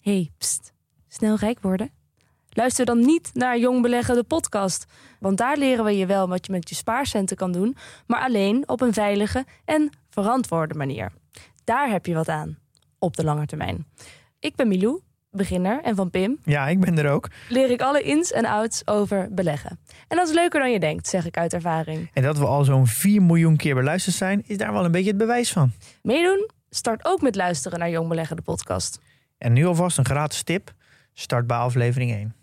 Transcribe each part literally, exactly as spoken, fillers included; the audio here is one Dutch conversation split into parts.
Hey, pst. Snel rijk worden? Luister dan niet naar Jong Beleggen, de podcast. Want daar leren we je wel wat je met je spaarcenten kan doen, maar alleen op een veilige en verantwoorde manier. Daar heb je wat aan, op de lange termijn. Ik ben Milou, beginner, en van Pim Ja, ik ben er ook. leer ik alle ins en outs over beleggen. En dat is leuker dan je denkt, zeg ik uit ervaring. En dat we al zo'n vier miljoen keer beluisterd zijn, is daar wel een beetje het bewijs van. Meedoen? Start ook met luisteren naar Jong Beleggen, de podcast. En nu alvast een gratis tip. Start bij aflevering één.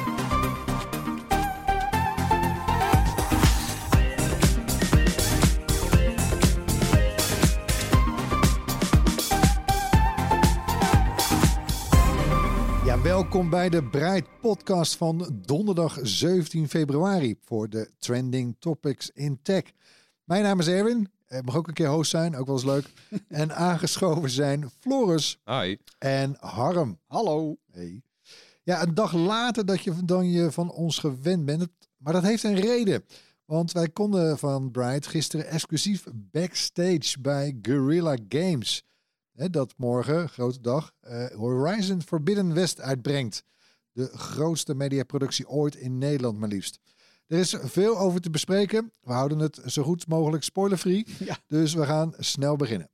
Ja, welkom bij de Bright podcast van donderdag zeventien februari voor de Trending Topics in Tech. Mijn naam is Erwin. Ik mag ook een keer host zijn, ook wel eens leuk. En aangeschoven zijn Floris Hi. en Harm. Hallo. Hey. Ja, een dag later dat je, dan je van ons gewend bent. Maar dat heeft een reden. Want wij konden van Bright gisteren exclusief backstage bij Guerrilla Games. Hè, dat morgen, grote dag, uh, Horizon Forbidden West uitbrengt. De grootste mediaproductie ooit in Nederland maar liefst. Er is veel over te bespreken. We houden het zo goed mogelijk spoilerfree. Ja. Dus we gaan snel beginnen.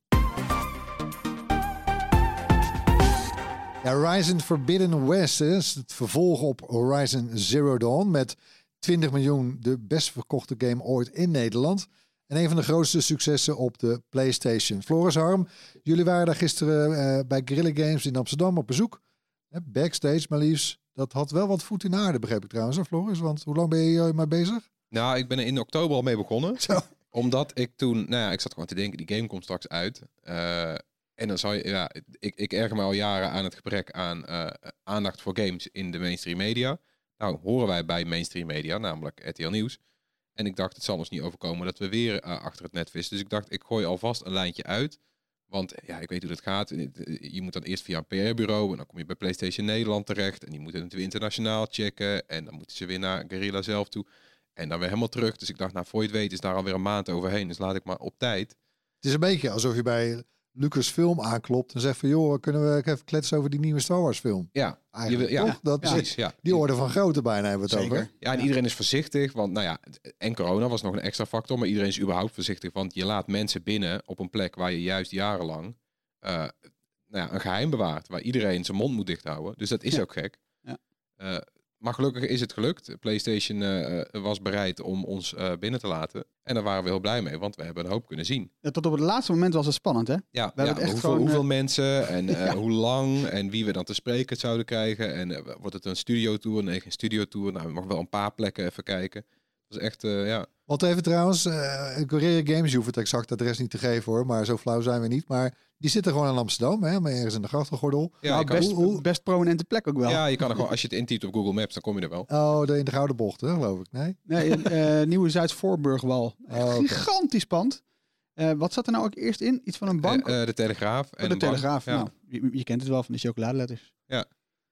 Ja, Horizon Forbidden West is het vervolg op Horizon Zero Dawn met twintig miljoen de best verkochte game ooit in Nederland. En een van de grootste successen op de PlayStation. Floris, Harm, jullie waren daar gisteren uh, bij Guerrilla Games in Amsterdam op bezoek. Uh, backstage maar liefst. Dat had wel wat voet in aarde, begreep ik trouwens, hè, Floris? Want hoe lang ben je hier maar bezig? Nou, ik ben er in oktober al mee begonnen. Zo. Omdat ik toen, nou ja, ik zat gewoon te denken, die game komt straks uit. Uh, en dan zou je, ja, ik, ik erger me al jaren aan het gebrek aan uh, aandacht voor games in de mainstream media. Nou, horen wij bij mainstream media, namelijk R T L Nieuws. En ik dacht, het zal ons niet overkomen dat we weer uh, achter het net vissen. Dus ik dacht, ik gooi alvast een lijntje uit. Want ja, ik weet hoe dat gaat. Je moet dan eerst via een P R-bureau en dan kom je bij PlayStation Nederland terecht. En die moeten het weer internationaal checken. En dan moeten ze weer naar Guerrilla zelf toe. En dan weer helemaal terug. Dus ik dacht, nou, voor je het weet is daar alweer een maand overheen. Dus laat ik maar op tijd. Het is een beetje alsof je bij Lucasfilm aanklopt en zegt van, joh, kunnen we even kletsen over die nieuwe Star Wars film? Ja, Eigenlijk, je wil, ja, toch? Dat precies. is, Ja. die orde van grootte bijna hebben we het Zeker. over. Ja, en ja. Iedereen is voorzichtig, want nou ja, en corona was nog een extra factor, maar iedereen is überhaupt voorzichtig, want je laat mensen binnen op een plek waar je juist jarenlang uh, nou ja, een geheim bewaart, waar iedereen zijn mond moet dicht houden. Dus dat is ja. ook gek. Ja. Uh, maar gelukkig is het gelukt. PlayStation uh, was bereid om ons uh, binnen te laten. En daar waren we heel blij mee, want we hebben een hoop kunnen zien. Ja, tot op het laatste moment was het spannend, hè? Ja, we ja het echt hoeveel, gewoon, hoeveel uh... mensen en uh, ja. hoe lang en wie we dan te spreken zouden krijgen. En uh, wordt het een studiotour? Nee, geen studiotour. Nou, we mogen wel een paar plekken even kijken. Dat is echt, uh, ja... Want even trouwens, uh, Guerrilla Games, je hoeft het exact adres niet te geven hoor, maar zo flauw zijn we niet. Maar die zitten gewoon in Amsterdam, hè, maar ergens in de grachtengordel. Ja, nou, best, hoe, hoe... best prominente plek ook wel. Ja, je kan er gewoon, als je het intypt op Google Maps, dan kom je er wel. Oh, de, in de Gouden Bocht, hè, geloof ik, nee? Nee, uh, Nieuwe Zuid-Voorburgwal. Oh, okay. Gigantisch pand. Uh, wat zat er nou ook eerst in? Iets van een bank? Uh, uh, de Telegraaf. En oh, de Telegraaf, ja. nou, je, je kent het wel van de chocoladeletters. Ja.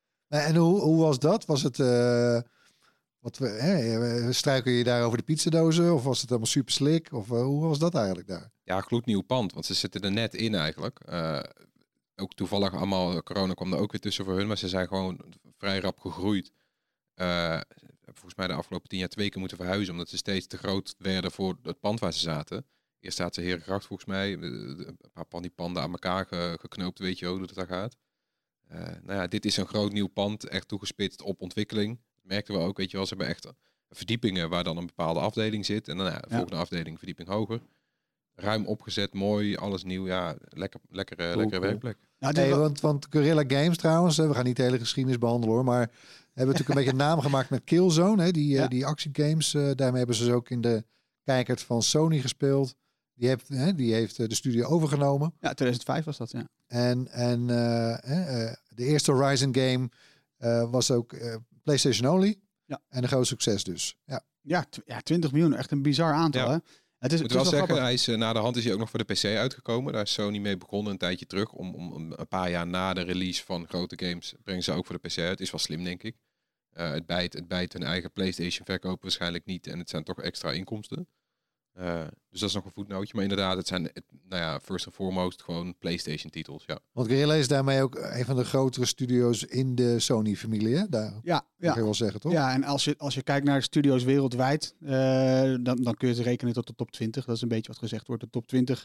En hoe, hoe was dat? Was het... Uh... Wat we, hè, struiken je daar over de pizzadozen? Of was het helemaal super slick? Of uh, hoe was dat eigenlijk daar? Ja, gloednieuw pand. Want ze zitten er net in eigenlijk. Uh, ook toevallig allemaal, corona kwam er ook weer tussen voor hun. Maar ze zijn gewoon vrij rap gegroeid. Uh, volgens mij de afgelopen tien jaar twee keer moeten verhuizen. Omdat ze steeds te groot werden voor het pand waar ze zaten. Eerst staat ze Herengracht volgens mij. Een paar van die panden aan elkaar ge, geknoopt. Weet je hoe dat daar gaat. Uh, nou ja, dit is een groot nieuw pand. Echt toegespitst op ontwikkeling. Merkten we ook, weet je wel, ze hebben echt verdiepingen waar dan een bepaalde afdeling zit. En dan ja, de ja. volgende afdeling, verdieping hoger. Ruim opgezet, mooi, alles nieuw. Ja, lekker, lekker, cool, lekkere cool. werkplek. Nou, hey, want, want Guerrilla Games trouwens, we gaan niet de hele geschiedenis behandelen hoor, maar hebben natuurlijk een beetje een naam gemaakt met Killzone, hè, die, ja. uh, die actiegames. Uh, daarmee hebben ze dus ook in de kijkert van Sony gespeeld. Die heeft, hè, die heeft uh, de studio overgenomen. Ja, tweeduizend vijf was dat, ja. En, en uh, uh, de eerste Horizon game uh, was ook... Uh, PlayStation only. Ja. En een groot succes dus. Ja, ja, t- ja twintig miljoen. Echt een bizar aantal. Ja. Hè? Het is, ik moet het wel is zeggen, grappig. hij is, uh, na de hand is hij ook nog voor de P C uitgekomen. Daar is Sony mee begonnen een tijdje terug. Om, om een paar jaar na de release van grote games brengen ze ook voor de P C uit. Is wel slim, denk ik. Uh, het bijt, het bijt hun eigen PlayStation verkopen waarschijnlijk niet. En het zijn toch extra inkomsten. Uh, dus dat is nog een voetnootje. Maar inderdaad, het zijn, het, nou ja, first and foremost gewoon PlayStation-titels. Ja. Want Guerrilla is daarmee ook een van de grotere studio's in de Sony-familie, hè? Daar ja, ja. kan je wel zeggen, toch? Ja, en als je, als je kijkt naar studio's wereldwijd, uh, dan, dan kun je het rekenen tot de top twintig. Dat is een beetje wat gezegd wordt. De top twintig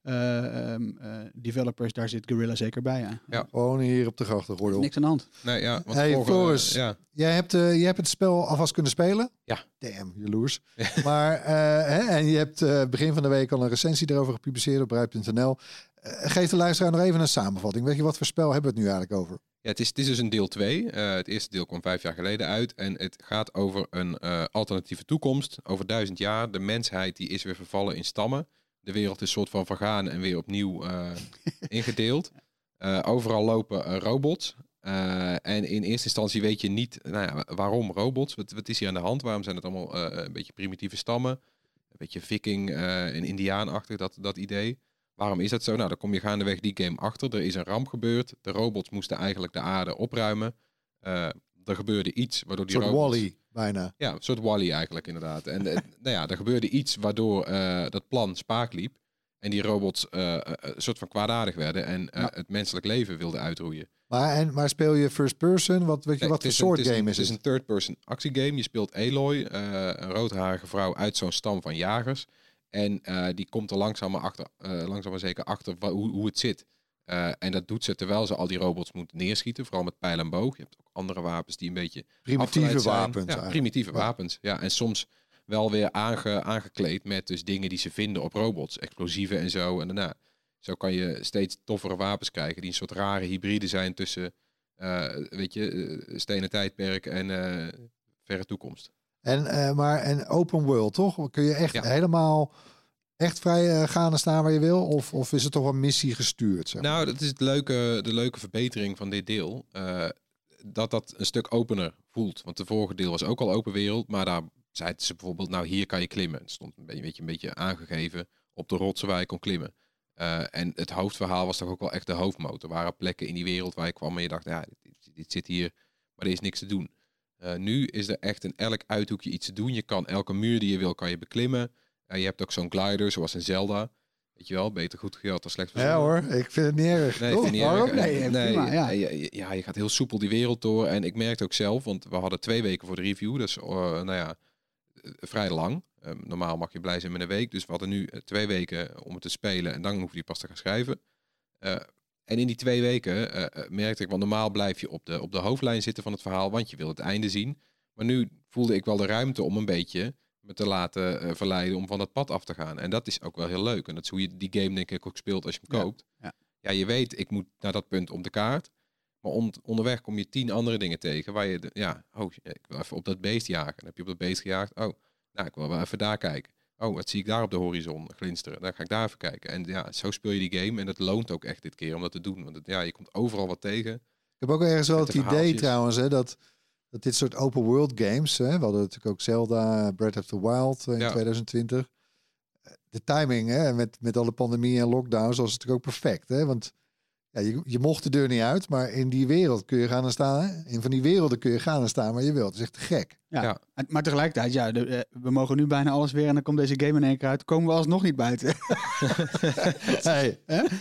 uh, um, uh, developers, daar zit Guerrilla zeker bij. Ja. Ja. Gewoon hier op de grachtengordel. Niks aan de hand. Nee, ja, want hey, vorige, Floris, ja. jij, hebt, uh, jij hebt het spel alvast kunnen spelen? Ja. Damn, jaloers. Maar, uh, hè, en je hebt uh, begin van de week al een recensie erover gepubliceerd op Bright punt n l. Uh, geef de luisteraar nog even een samenvatting. Weet je, wat voor spel hebben we het nu eigenlijk over? Ja, het is, het is dus een deel twee. Uh, het eerste deel kwam vijf jaar geleden uit. En het gaat over een uh, alternatieve toekomst. Over duizend jaar. De mensheid die is weer vervallen in stammen. De wereld is een soort van vergaan en weer opnieuw uh, ingedeeld. Uh, overal lopen uh, robots. Uh, en in eerste instantie weet je niet nou ja, waarom robots. Wat, wat is hier aan de hand? Waarom zijn het allemaal uh, een beetje primitieve stammen? Een beetje viking uh, en indiaanachtig, dat, dat idee. Waarom is dat zo? Nou, dan kom je gaandeweg die game achter. Er is een ramp gebeurd. De robots moesten eigenlijk de aarde opruimen. Uh, er gebeurde iets waardoor die een soort robots... Wall-E, bijna. Ja, een soort Wall-E eigenlijk inderdaad. En uh, nou ja, er gebeurde iets waardoor uh, dat plan spaak liep. En die robots uh, een soort van kwaadaardig werden en uh, ja. het menselijk leven wilden uitroeien. Maar, en, maar speel je first person? Wat, weet je, nee, wat voor een, soort het is game een, is het? Het is een third-person actiegame. Je speelt Aloy, uh, een roodharige vrouw uit zo'n stam van jagers. En uh, die komt er langzaam maar, achter, uh, langzaam maar zeker achter wa- hoe, hoe het zit. Uh, en dat doet ze terwijl ze al die robots moet neerschieten. Vooral met pijl en boog. Je hebt ook andere wapens die een beetje primitieve wapens. Ja, primitieve ja. wapens. Ja, en soms wel weer aange, aangekleed met dus dingen die ze vinden op robots. Explosieven en zo. En daarna, zo kan je steeds toffere wapens krijgen die een soort rare hybride zijn tussen uh, weet je, uh, stenen tijdperk en uh, verre toekomst. En, uh, maar een open world, toch? Kun je echt ja. helemaal echt vrij uh, gaan en staan waar je wil? Of, of is het toch wel missie gestuurd? Zeg maar? Nou, dat is het leuke, de leuke verbetering van dit deel. Uh, dat dat een stuk opener voelt. Want de vorige deel was ook al open wereld, maar daar zeiden ze bijvoorbeeld, nou hier kan je klimmen. Het stond een beetje, een beetje aangegeven op de rotsen waar je kon klimmen. Uh, en het hoofdverhaal was toch ook wel echt de hoofdmoot. Er waren plekken in die wereld waar je kwam en je dacht, ja, dit, dit zit hier, maar er is niks te doen. Uh, nu is er echt in elk uithoekje iets te doen. Je kan elke muur die je wil, kan je beklimmen. Uh, je hebt ook zo'n glider, zoals in Zelda. Weet je wel, beter goed geld dan slecht verzonnen. Ja hoor, ik vind het niet erg. Nee, ik vind het niet Waarom? erg. Nee, nee, prima, ja. Ja, ja, je gaat heel soepel die wereld door. En ik merkte ook zelf, want we hadden twee weken voor de review. Dus uh, nou ja, vrij lang. Um, normaal mag je blij zijn met een week. Dus we hadden nu uh, twee weken om het te spelen. En dan hoef je pas te gaan schrijven. Uh, en in die twee weken uh, uh, merkte ik, want normaal blijf je op de, op de hoofdlijn zitten van het verhaal. Want je wil het einde zien. Maar nu voelde ik wel de ruimte om een beetje me te laten uh, verleiden om van dat pad af te gaan. En dat is ook wel heel leuk. En dat is hoe je die game denk ik ook speelt als je hem koopt. Ja, ja. ja je weet, ik moet naar dat punt op de kaart. Maar on- onderweg kom je tien andere dingen tegen waar je, de, ja, oh, ik wil even op dat beest jagen. Dan heb je op dat beest gejaagd. Oh, nou, ik wil wel even daar kijken. Oh, wat zie ik daar op de horizon glinsteren? Dan ga ik daar even kijken. En ja, zo speel je die game. En dat loont ook echt dit keer om dat te doen. Want het, ja, je komt overal wat tegen. Ik heb ook ergens wel het idee trouwens, hè, dat, dat dit soort open world games, hè, we hadden natuurlijk ook Zelda, Breath of the Wild in ja. twintig twintig. De timing, hè, met, met alle pandemie en lockdowns was het natuurlijk ook perfect. Hè, want ja, je, je mocht de deur niet uit, maar in die wereld kun je gaan en staan. Hè? In van die werelden kun je gaan en staan waar je wilt. Het is echt te gek. Ja, ja. Maar tegelijkertijd, ja, de, we mogen nu bijna alles weer en dan komt deze game in één keer uit. Komen we alsnog niet buiten. hey,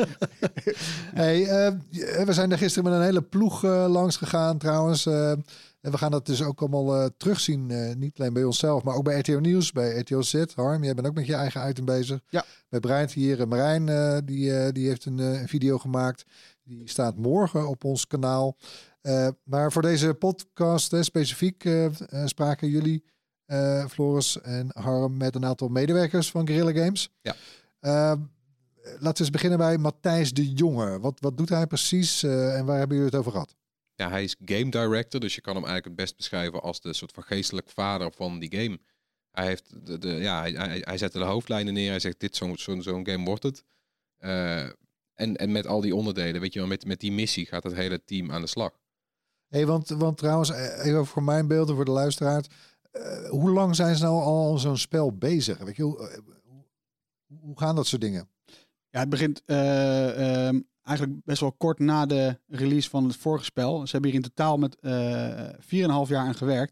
hey uh, we zijn er gisteren met een hele ploeg uh, langs gegaan trouwens. Uh, en we gaan dat dus ook allemaal uh, terugzien. Uh, niet alleen bij onszelf, maar ook bij R T O Nieuws, bij R T O Z. Harm, jij bent ook met je eigen item bezig. Ja. Bij Bright hier, uh, Marijn, uh, die, uh, die heeft een uh, video gemaakt. Die staat morgen op ons kanaal. Uh, maar voor deze podcast uh, specifiek uh, uh, spraken jullie, uh, Floris en Harm, met een aantal medewerkers van Guerrilla Games. Ja. Uh, laten we eens beginnen bij Matthijs de Jonge. Wat, wat doet hij precies uh, en waar hebben jullie het over gehad? Ja, hij is game director, dus je kan hem eigenlijk het best beschrijven als de soort van geestelijk vader van die game. Hij heeft de, de ja, hij, hij, hij zette de hoofdlijnen neer. Hij zegt, dit zo'n zo'n zo'n game wordt het. Uh, en, en met al die onderdelen, weet je wel, met, met die missie gaat het hele team aan de slag. Hey, want, want trouwens, even voor mijn beelden, voor de luisteraar. Uh, hoe lang zijn ze nou al zo'n spel bezig? Weet je, hoe, uh, hoe gaan dat soort dingen? Ja, het begint uh, um, eigenlijk best wel kort na de release van het vorige spel. Ze hebben hier in totaal met uh, vier en een half jaar aan gewerkt.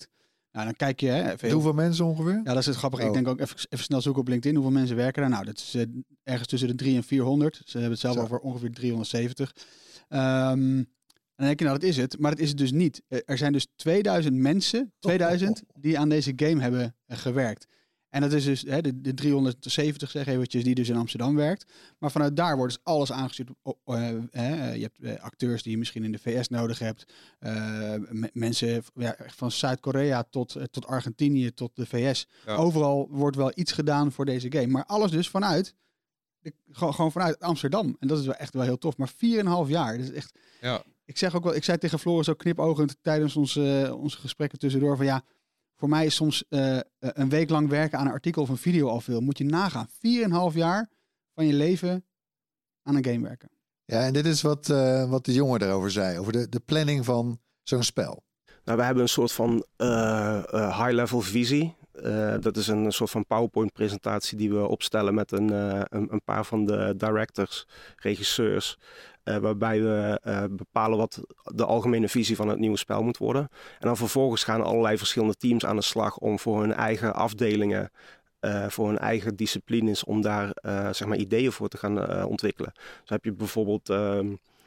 Nou, dan kijk je... Hè, veel... Hoeveel mensen ongeveer? Ja, dat is het grappig. Oh. Ik denk ook even, even snel zoeken op LinkedIn. Hoeveel mensen werken daar? Nou, dat is uh, ergens tussen de drie en vierhonderd. Ze hebben het zelf Zo. over ongeveer driehonderdzeventig. Um, en dan denk je, nou, dat is het. Maar dat is het dus niet. Er zijn dus tweeduizend mensen, tweeduizend, die aan deze game hebben uh, gewerkt. En dat is dus hè, de, de driehonderdzeventig, zeg eventjes, die dus in Amsterdam werkt. Maar vanuit daar wordt dus alles aangestuurd. Op, uh, uh, je hebt uh, acteurs die je misschien in de V S nodig hebt. Uh, m- mensen ja, van Zuid-Korea tot, uh, tot Argentinië, tot de V S. Ja. Overal wordt wel iets gedaan voor deze game. Maar alles dus vanuit, de, gewoon, gewoon vanuit Amsterdam. En dat is wel echt wel heel tof. Maar vier en een half jaar, dat is echt... Ja. Ik zeg ook wel, ik zei tegen Floris ook knipogend tijdens onze, uh, onze gesprekken tussendoor van ja... Voor mij is soms uh, een week lang werken aan een artikel of een video al veel. Moet je nagaan. Vier en een half jaar van je leven aan een game werken. Ja, en dit is wat, uh, wat de jongen daarover zei. Over de, de planning van zo'n spel. Nou, we hebben een soort van uh, uh, high-level visie. Uh, dat is een soort van PowerPoint-presentatie die we opstellen met een, uh, een, een paar van de directors, regisseurs. Uh, waarbij we uh, bepalen wat de algemene visie van het nieuwe spel moet worden. En dan vervolgens gaan allerlei verschillende teams aan de slag om voor hun eigen afdelingen, uh, voor hun eigen disciplines, om daar uh, zeg maar ideeën voor te gaan uh, ontwikkelen. Dus heb je bijvoorbeeld... Uh,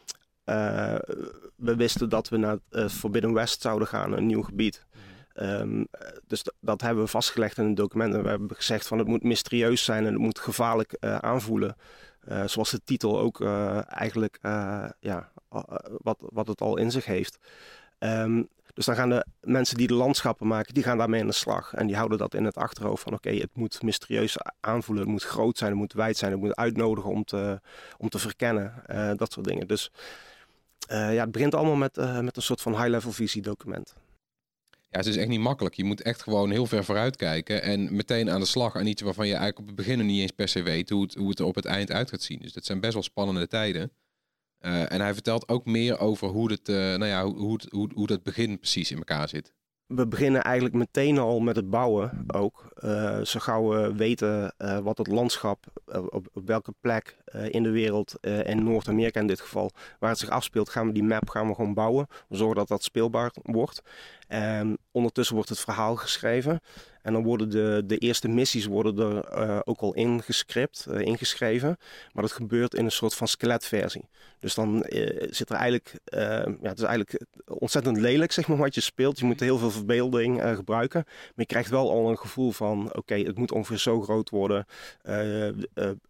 uh, we wisten dat we naar uh, Forbidden West zouden gaan, een nieuw gebied. Um, dus d- dat hebben we vastgelegd in het document. En we hebben gezegd van het moet mysterieus zijn en het moet gevaarlijk uh, aanvoelen. Uh, zoals de titel ook uh, eigenlijk uh, ja, uh, wat, wat het al in zich heeft. Um, dus dan gaan de mensen die de landschappen maken, die gaan daarmee aan de slag. En die houden dat in het achterhoofd van oké, okay, het moet mysterieus aanvoelen. Het moet groot zijn, het moet wijd zijn, het moet uitnodigen om te, om te verkennen. Uh, dat soort dingen. Dus uh, ja, het begint allemaal met, uh, met een soort van high-level visiedocument. Ja, het is echt niet makkelijk. Je moet echt gewoon heel ver vooruit kijken en meteen aan de slag aan iets waarvan je eigenlijk op het begin nog niet eens per se weet hoe het, hoe het er op het eind uit gaat zien. Dus dat zijn best wel spannende tijden. Uh, en hij vertelt ook meer over hoe het, uh, nou ja, hoe, hoe, het, hoe, hoe dat begin precies in elkaar zit. We beginnen eigenlijk meteen al met het bouwen ook. Uh, zo gauw we weten uh, wat het landschap, uh, op, op welke plek uh, in de wereld, uh, in Noord-Amerika in dit geval, waar het zich afspeelt, gaan we die map gaan we gewoon bouwen. We zorgen dat dat speelbaar wordt. En ondertussen wordt het verhaal geschreven. En dan worden de, de eerste missies worden er uh, ook al ingescript, uh, ingeschreven. Maar dat gebeurt in een soort van skeletversie. Dus dan uh, zit er eigenlijk, uh, ja, het is eigenlijk ontzettend lelijk, zeg maar, wat je speelt. Je moet heel veel verbeelding uh, gebruiken. Maar je krijgt wel al een gevoel van, oké, okay, het moet ongeveer zo groot worden. Uh, uh,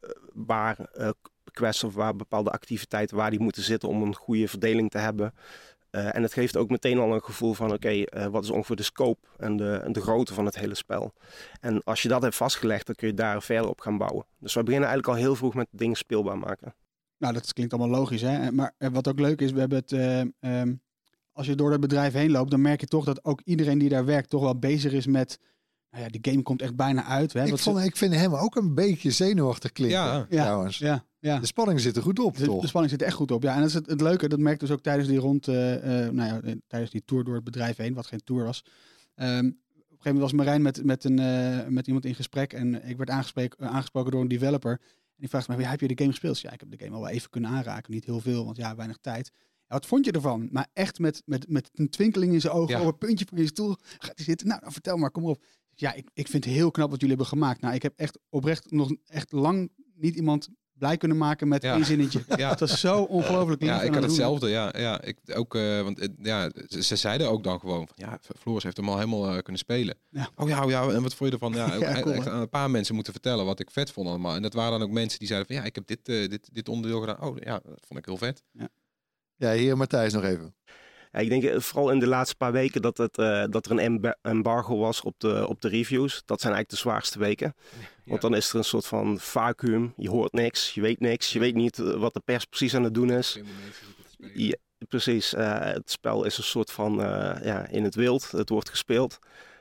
waar uh, quests of waar bepaalde activiteiten, waar die moeten zitten om een goede verdeling te hebben. Uh, en het geeft ook meteen al een gevoel van oké, okay, uh, wat is ongeveer de scope en de, en de grootte van het hele spel. En als je dat hebt vastgelegd, dan kun je daar verder op gaan bouwen. Dus we beginnen eigenlijk al heel vroeg met dingen speelbaar maken. Nou, dat klinkt allemaal logisch, hè? Maar wat ook leuk is, we hebben het, uh, um, als je door dat bedrijf heen loopt, dan merk je toch dat ook iedereen die daar werkt toch wel bezig is met, nou ja, die game komt echt bijna uit. Hè? Ik, vond, ze... ik vind hem ook een beetje zenuwachtig klinken, ja, trouwens. Ja, ja. De spanning zit er goed op, de, toch? De spanning zit er echt goed op, ja. En dat is het, het leuke, dat merkte dus ook tijdens die rond, uh, uh, nou ja, tijdens die tour door het bedrijf heen, wat geen tour was. Um, op een gegeven moment was Marijn met, met, een, uh, met iemand in gesprek en ik werd aangesproken, uh, aangesproken door een developer. En die vraagt me, heb je de game gespeeld? Ja, ik heb de game al wel even kunnen aanraken, niet heel veel, want ja, weinig tijd. Ja, wat vond je ervan? Maar echt met, met, met een twinkeling in zijn ogen, ja. Op een puntje van je stoel gaat hij zitten. Nou, nou, vertel maar, kom op. Ja, ik, ik vind het heel knap wat jullie hebben gemaakt. Nou, ik heb echt oprecht nog echt lang niet iemand blij kunnen maken met ja. één zinnetje. Ja. Het was zo ongelooflijk lief. Ja, ik had hetzelfde. Ja, ja, ik ook. Uh, want uh, ja, ze, ze zeiden ook dan gewoon van ja, Floris heeft hem al helemaal uh, kunnen spelen. Ja. Oh ja, oh ja, en wat vond je ervan? Ja, ook ja, cool, echt aan een paar mensen moeten vertellen wat ik vet vond allemaal. En dat waren dan ook mensen die zeiden van ja, ik heb dit, uh, dit, dit onderdeel gedaan. Oh ja, dat vond ik heel vet. Ja, ja hier Matthijs nog even. Ja, ik denk vooral in de laatste paar weken dat, het, uh, dat er een embargo was op de, op de reviews. Dat zijn eigenlijk de zwaarste weken. Ja. Want dan is er een soort van vacuüm. Je hoort niks, je weet niks. Je weet niet wat de pers precies aan het doen is. Ja, precies. Uh, het spel is een soort van uh, ja, in het wild. Het wordt gespeeld.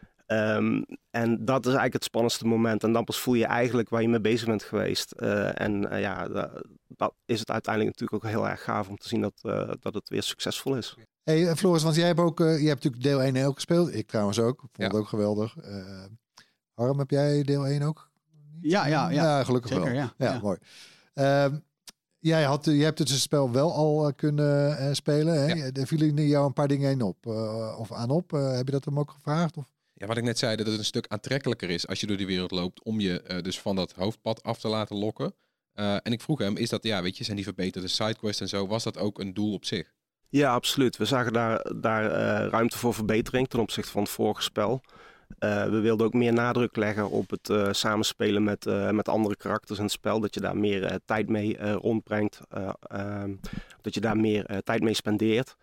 Um, en dat is eigenlijk het spannendste moment. En dan pas voel je eigenlijk waar je mee bezig bent geweest. Uh, en uh, ja, dat, dat is het uiteindelijk natuurlijk ook heel erg gaaf om te zien dat, uh, dat het weer succesvol is. Hey Floris, want jij hebt ook, uh, jij hebt natuurlijk deel één ook gespeeld. Ik trouwens ook. Vond ja. het ook geweldig. Uh, Harm, heb jij deel één ook? Ja, ja, ja. Ja, gelukkig Zeker, wel. Ja, ja, ja. mooi. Uh, jij, had, jij hebt het spel wel al uh, kunnen uh, spelen. Hè? Ja. Er vielen jou een paar dingen heen op. Uh, of aan op. Uh, heb je dat hem ook gevraagd? Of? Ja, wat ik net zei, dat het een stuk aantrekkelijker is als je door die wereld loopt om je uh, dus van dat hoofdpad af te laten lokken. Uh, en ik vroeg hem, is dat, ja, weet je, zijn die verbeterde sidequests en zo, was dat ook een doel op zich? Ja, absoluut. We zagen daar, daar uh, ruimte voor verbetering ten opzichte van het vorige spel. Uh, we wilden ook meer nadruk leggen op het uh, samenspelen met, uh, met andere karakters in het spel. Dat je daar meer uh, tijd mee uh, rondbrengt. Uh, uh, dat je daar meer uh, tijd mee spendeert.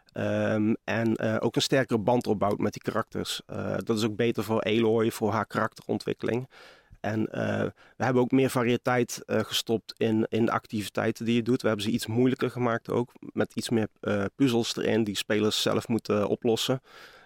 Um, en uh, ook een sterkere band opbouwt met die karakters. Uh, dat is ook beter voor Aloy, voor haar karakterontwikkeling. En uh, we hebben ook meer variëteit uh, gestopt in, in de activiteiten die je doet. We hebben ze iets moeilijker gemaakt ook. Met iets meer uh, puzzels erin die spelers zelf moeten uh, oplossen.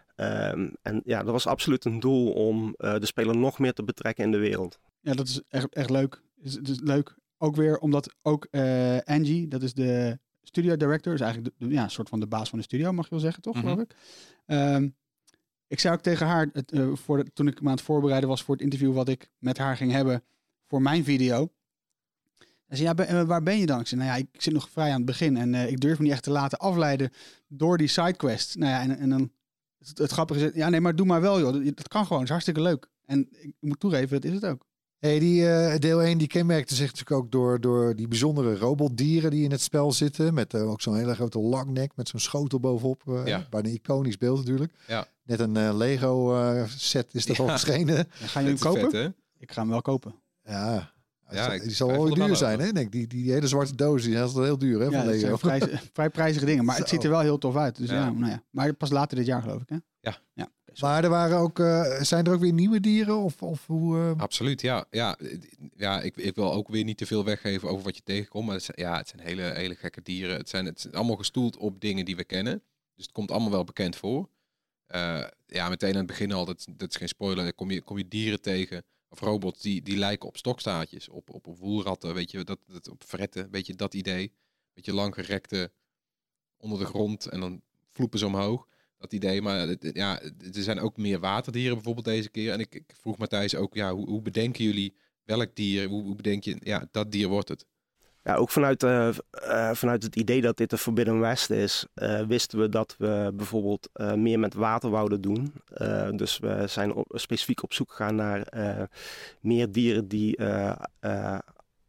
Um, en ja, dat was absoluut een doel om uh, de speler nog meer te betrekken in de wereld. Ja, dat is echt, echt leuk. Het is, het is leuk ook weer omdat ook uh, Angie, dat is de studio director, is eigenlijk de, de, ja, een soort van de baas van de studio, mag je wel zeggen, toch? Mm-hmm. Geloof ik. Um, ik zei ook tegen haar, het, uh, voor de, toen ik me aan het voorbereiden was voor het interview wat ik met haar ging hebben voor mijn video. Hij zei, ja, ben, uh, waar ben je dan? Ik zei, nou ja, ik zit nog vrij aan het begin en uh, ik durf me niet echt te laten afleiden door die sidequest. Nou ja, en, en dan het, het grappige is, ja nee, maar doe maar wel joh, dat, dat kan gewoon, het is hartstikke leuk. En ik moet toegeven, dat is het ook. Hey, die uh, deel één die kenmerkte zich natuurlijk ook door, door die bijzondere robotdieren die in het spel zitten. Met uh, ook zo'n hele grote longneck met zo'n schotel bovenop. Uh, ja. Bijna een iconisch beeld natuurlijk. Ja. Net een uh, Lego uh, set is dat ja. al verschenen. Ja, ga je hem kopen? Vet, ik ga hem wel kopen. Ja, ja ik, die zal wel duur zijn. Hè? Denk, die, die hele zwarte doos die is heel duur hè, ja, van Lego. Dat zijn vrij, vrij prijzige dingen. Maar Zo. Het ziet er wel heel tof uit. Dus ja. Ja, nou ja. Maar pas later dit jaar geloof ik. Hè? Ja. ja. Maar er waren ook, uh, zijn er ook weer nieuwe dieren? Of, of hoe, uh... Absoluut, ja. Ja, ja ik, ik wil ook weer niet te veel weggeven over wat je tegenkomt. Maar het zijn, ja, het zijn hele, hele gekke dieren. Het zijn, het zijn allemaal gestoeld op dingen die we kennen. Dus het komt allemaal wel bekend voor. Uh, ja, meteen aan het begin al, dat, dat is geen spoiler. Dan kom je, kom je dieren tegen, of robots, die, die lijken op stokstaartjes. Op, op, op woelratten, weet je, dat, dat, op fretten, weet je, dat idee. Beetje langgerekte onder de grond en dan vloepen ze omhoog. Dat idee, maar ja, er zijn ook meer waterdieren bijvoorbeeld deze keer. En ik, ik vroeg Matthijs ook, ja, hoe, hoe bedenken jullie welk dier, hoe, hoe bedenk je, ja, dat dier wordt het? Ja, ook vanuit, uh, uh, vanuit het idee dat dit de Forbidden West is, uh, wisten we dat we bijvoorbeeld uh, meer met water wouden doen. Uh, dus we zijn op, specifiek op zoek gegaan naar uh, meer dieren die uh, uh,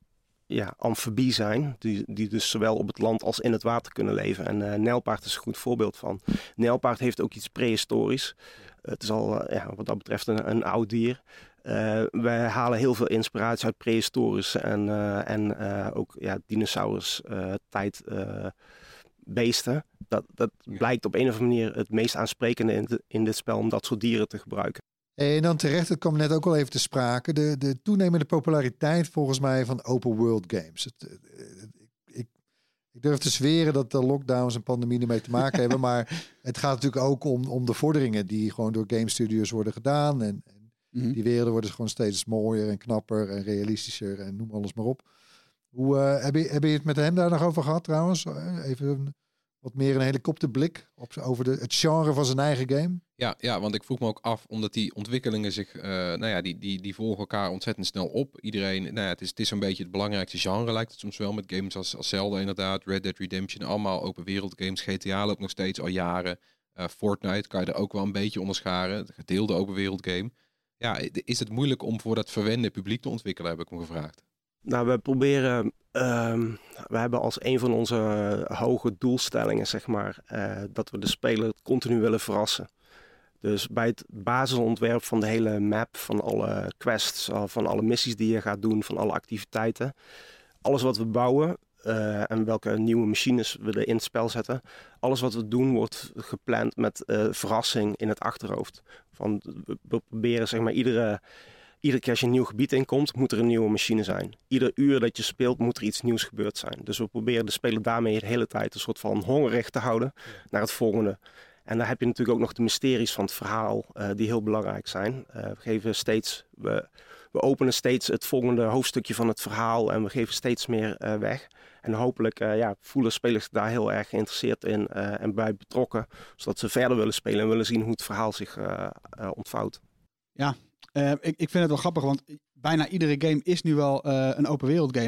ja, amfibie zijn, die, die dus zowel op het land als in het water kunnen leven. En uh, nijlpaard is een goed voorbeeld van. Nijlpaard heeft ook iets prehistorisch. Uh, het is al uh, ja, wat dat betreft een, een oud dier. Uh, wij halen heel veel inspiratie uit prehistorische en, uh, en uh, ook ja, dinosaurus uh, tijd uh, beesten. Dat, dat blijkt op een of andere manier het meest aansprekende in, de, in dit spel om dat soort dieren te gebruiken. En dan terecht, het kwam net ook al even te sprake, de, de toenemende populariteit volgens mij van open world games. Het, het, ik, ik durf te zweren dat de lockdowns en pandemie ermee te maken hebben, maar het gaat natuurlijk ook om, om de vorderingen die gewoon door game studios worden gedaan. En, en mm-hmm. die werelden worden gewoon steeds mooier en knapper en realistischer en noem alles maar op. Hoe, uh, heb, je, heb je het met hem daar nog over gehad trouwens? Even wat meer een helikopterblik op, over de, het genre van zijn eigen game. Ja, ja, want ik vroeg me ook af, omdat die ontwikkelingen zich, uh, nou ja, die, die, die volgen elkaar ontzettend snel op. Iedereen, nou ja, het is, het is zo'n beetje het belangrijkste genre, lijkt het soms wel, met games als, als Zelda inderdaad, Red Dead Redemption, allemaal open wereld games. G T A loopt nog steeds al jaren. Uh, Fortnite kan je er ook wel een beetje onderscharen. De gedeelde open wereld game. Ja, is het moeilijk om voor dat verwende publiek te ontwikkelen, heb ik me gevraagd. Nou, we proberen, uh, we hebben als een van onze uh, hoge doelstellingen, zeg maar, uh, dat we de speler continu willen verrassen. Dus bij het basisontwerp van de hele map, van alle quests, van alle missies die je gaat doen, van alle activiteiten. Alles wat we bouwen uh, en welke nieuwe machines we er in het spel zetten. Alles wat we doen wordt gepland met uh, verrassing in het achterhoofd. Van, we proberen zeg maar iedere... Iedere keer als je een nieuw gebied inkomt, moet er een nieuwe machine zijn. Ieder uur dat je speelt, moet er iets nieuws gebeurd zijn. Dus we proberen de speler daarmee de hele tijd een soort van hongerig te houden naar het volgende. En daar heb je natuurlijk ook nog de mysteries van het verhaal, uh, die heel belangrijk zijn. Uh, we geven steeds, we, we openen steeds het volgende hoofdstukje van het verhaal en we geven steeds meer uh, weg. En hopelijk uh, ja, voelen spelers daar heel erg geïnteresseerd in uh, en bij betrokken, zodat ze verder willen spelen en willen zien hoe het verhaal zich uh, uh, ontvouwt. Ja. Uh, ik, ik vind het wel grappig, want bijna iedere game is nu wel uh, een open wereld game. Hè?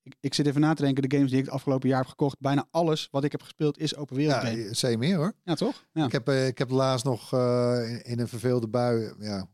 Ik, ik zit even na te denken, de games die ik het afgelopen jaar heb gekocht, bijna alles wat ik heb gespeeld is open wereld game. Ja, zei meer hoor. Ja, toch? Ja. Ik, heb, uh, ik heb laatst nog uh, in, in een verveelde bui... Ja,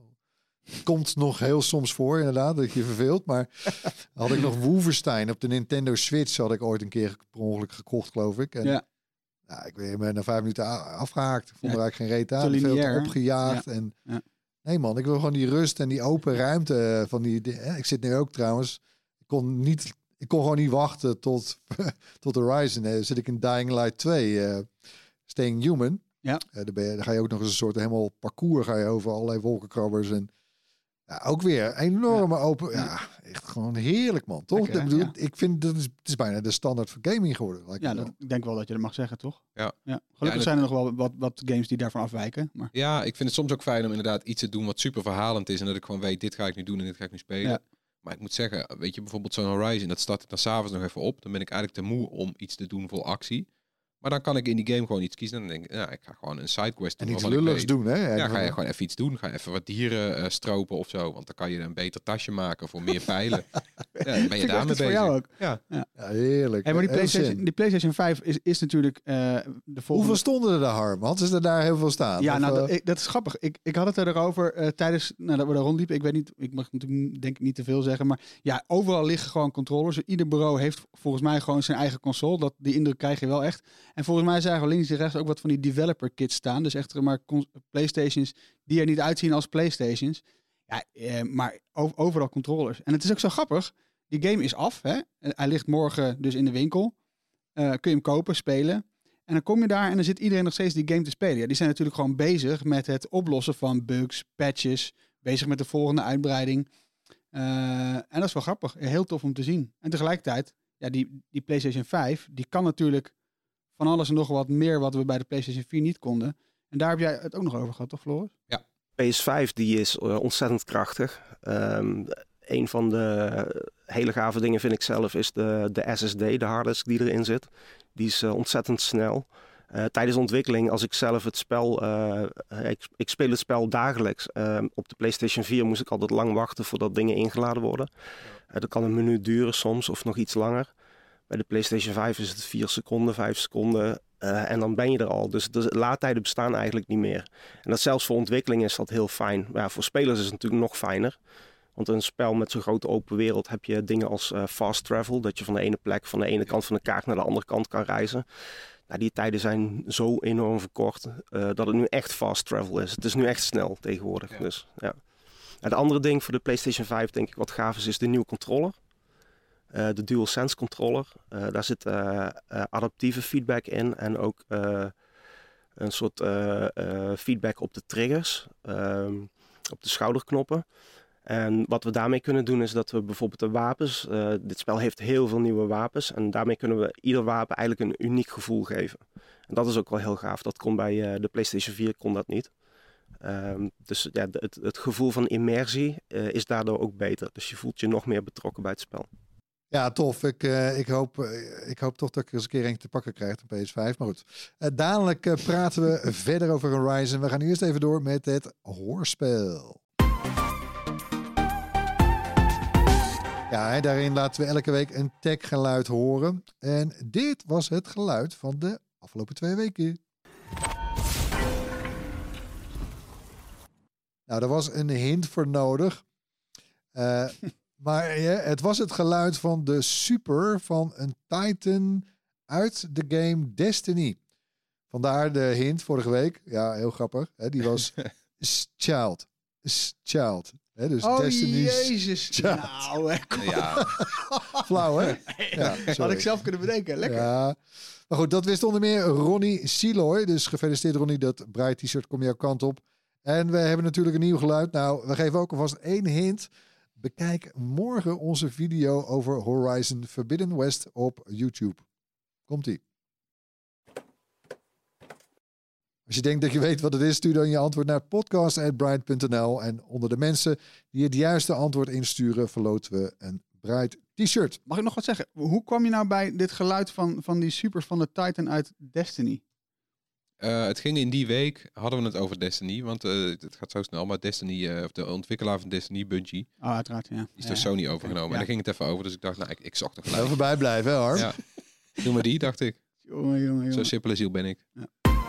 komt nog heel soms voor, inderdaad, dat je verveelt. Maar had ik nog Wolfenstein op de Nintendo Switch, had ik ooit een keer per ongeluk gekocht, geloof ik. En, ja. Nou, ik ben na vijf minuten afgehaakt. Ik vond ja, er eigenlijk geen reet aan. te Veel lineair, te opgejaagd. Ja. En, ja. Nee man, ik wil gewoon die rust en die open ruimte van die... Eh, ik zit nu ook trouwens... Ik kon, niet, ik kon gewoon niet wachten tot, tot Horizon. Dan zit ik in Dying Light twee. Uh, Staying Human. Ja. Uh, daar, ben je, daar ga je ook nog eens een soort helemaal parcours ga je over allerlei wolkenkrabbers en... Ja, ook weer enorme ja. open... Ja, echt gewoon heerlijk, man. Toch? Lekker, ik bedoel, ja. ik vind dat is, het is bijna de standaard voor gaming geworden. Like ja, dat, ik denk wel dat je dat mag zeggen, toch? Ja. ja. Gelukkig ja, dat... zijn er nog wel wat, wat games die daarvan afwijken. Maar... Ja, ik vind het soms ook fijn om inderdaad iets te doen wat super verhalend is. En dat ik gewoon weet, dit ga ik nu doen en dit ga ik nu spelen. Ja. Maar ik moet zeggen, weet je, bijvoorbeeld zo'n Horizon, dat start ik dan s'avonds nog even op. Dan ben ik eigenlijk te moe om iets te doen vol actie. Maar dan kan ik in die game gewoon iets kiezen. En dan denk ik, ja, ik ga gewoon een sidequest doen. En iets lulligs doen, hè? Ja, ga je gewoon even iets doen. Ga je even wat dieren uh, stropen of zo. Want dan kan je een beter tasje maken voor meer pijlen. Ja, dan ben je daarmee bezig. Voor jou ook. Ja, ja heerlijk. Hey, maar die PlayStation, die PlayStation vijf is, is natuurlijk uh, de volgende... Hoeveel stonden er daar, Harm? Hadden ze er daar heel veel staan? Ja, of, nou, uh... dat, ik, dat is grappig. Ik, ik had het erover uh, tijdens nou, dat we daar rondliepen. Ik weet niet, ik mag natuurlijk denk ik niet te veel zeggen. Maar ja, overal liggen gewoon controllers. Ieder bureau heeft volgens mij gewoon zijn eigen console. Dat, die indruk krijg je wel echt. En volgens mij zijn er links en rechts ook wat van die developer kits staan. Dus echt maar PlayStations die er niet uitzien als PlayStations. Ja, eh, maar overal controllers. En het is ook zo grappig. Die game is af. Hè? Hij ligt morgen dus in de winkel. Uh, kun je hem kopen, spelen. En dan kom je daar en dan zit iedereen nog steeds die game te spelen. Ja, die zijn natuurlijk gewoon bezig met het oplossen van bugs, patches. Bezig met de volgende uitbreiding. Uh, en dat is wel grappig. Heel tof om te zien. En tegelijkertijd, ja, die, die PlayStation vijf, die kan natuurlijk van alles en nog wat meer wat we bij de PlayStation vier niet konden. En daar heb jij het ook nog over gehad, toch Floris? Ja. P S vijf die is uh, ontzettend krachtig. Um, een van de hele gave dingen vind ik zelf is de, de S S D, de harddisk die erin zit. Die is uh, ontzettend snel. Uh, tijdens de ontwikkeling, als ik zelf het spel... Uh, ik, ik speel het spel dagelijks. Uh, op de PlayStation vier moest ik altijd lang wachten voordat dingen ingeladen worden. Uh, dat kan een minuut duren soms of nog iets langer. Bij de PlayStation vijf is het vier seconden, vijf seconden uh, en dan ben je er al. Dus de laadtijden bestaan eigenlijk niet meer. En dat zelfs voor ontwikkeling is dat heel fijn. Ja, voor spelers is het natuurlijk nog fijner. Want in een spel met zo'n grote open wereld heb je dingen als uh, fast travel. Dat je van de ene plek, van de ene kant van de kaart naar de andere kant kan reizen. Nou, die tijden zijn zo enorm verkort uh, dat het nu echt fast travel is. Het is nu echt snel tegenwoordig. Ja. Dus, ja. Het andere ding voor de PlayStation vijf denk ik wat gaaf is, is de nieuwe controller. Uh, de DualSense controller. Uh, daar zit uh, uh, adaptieve feedback in en ook uh, een soort uh, uh, feedback op de triggers, uh, op de schouderknoppen. En wat we daarmee kunnen doen is dat we bijvoorbeeld de wapens, uh, dit spel heeft heel veel nieuwe wapens en daarmee kunnen we ieder wapen eigenlijk een uniek gevoel geven. En dat is ook wel heel gaaf. Dat kon bij uh, de PlayStation vier kon dat niet. Um, dus ja, het, het gevoel van immersie uh, is daardoor ook beter. Dus je voelt je nog meer betrokken bij het spel. Ja, tof. Ik, uh, ik, hoop, uh, ik hoop toch dat ik eens een keer eentje te pakken krijg, een P S vijf. Maar goed, uh, dadelijk uh, praten we verder over Horizon. We gaan nu eerst even door met het hoorspel. Ja, hè, daarin laten we elke week een techgeluid horen. En dit was het geluid van de afgelopen twee weken. Nou, daar was een hint voor nodig. Uh, maar ja, het was het geluid van de super van een Titan uit de game Destiny. Vandaar de hint vorige week. Ja, heel grappig. Hè? Die was Child. Child. Hè? Dus oh, Destiny's jezus. Child. Nou, hè, Ja. Flauw, hè? Ja, had ik zelf kunnen bedenken. Lekker. Ja. Maar goed, dat wist onder meer Ronnie Siloy. Dus gefeliciteerd Ronnie, dat Bright T-shirt komt jouw kant op. En we hebben natuurlijk een nieuw geluid. Nou, we geven ook alvast één hint. Bekijk morgen onze video over Horizon Forbidden West op YouTube. Komt-ie. Als je denkt dat je weet wat het is, stuur dan je antwoord naar podcast at bright punt n l. En onder de mensen die het juiste antwoord insturen, verloten we een Bright T-shirt. Mag ik nog wat zeggen? Hoe kwam je nou bij dit geluid van, van die super van de Titan uit Destiny? Uh, het ging in die week, hadden we het over Destiny, want uh, het gaat zo snel, maar Destiny, uh, of de ontwikkelaar van Destiny, Bungie, oh, uiteraard, ja. die is ja, door ja. Sony overgenomen. Ja. En daar ging het even over, dus ik dacht, nou, ik, ik zocht er gelijk. Even bij blijven, hè, Harm? Ja, doe maar die, dacht ik. Jongen, jongen, jongen. Zo simpel en ziel ben ik. Ja.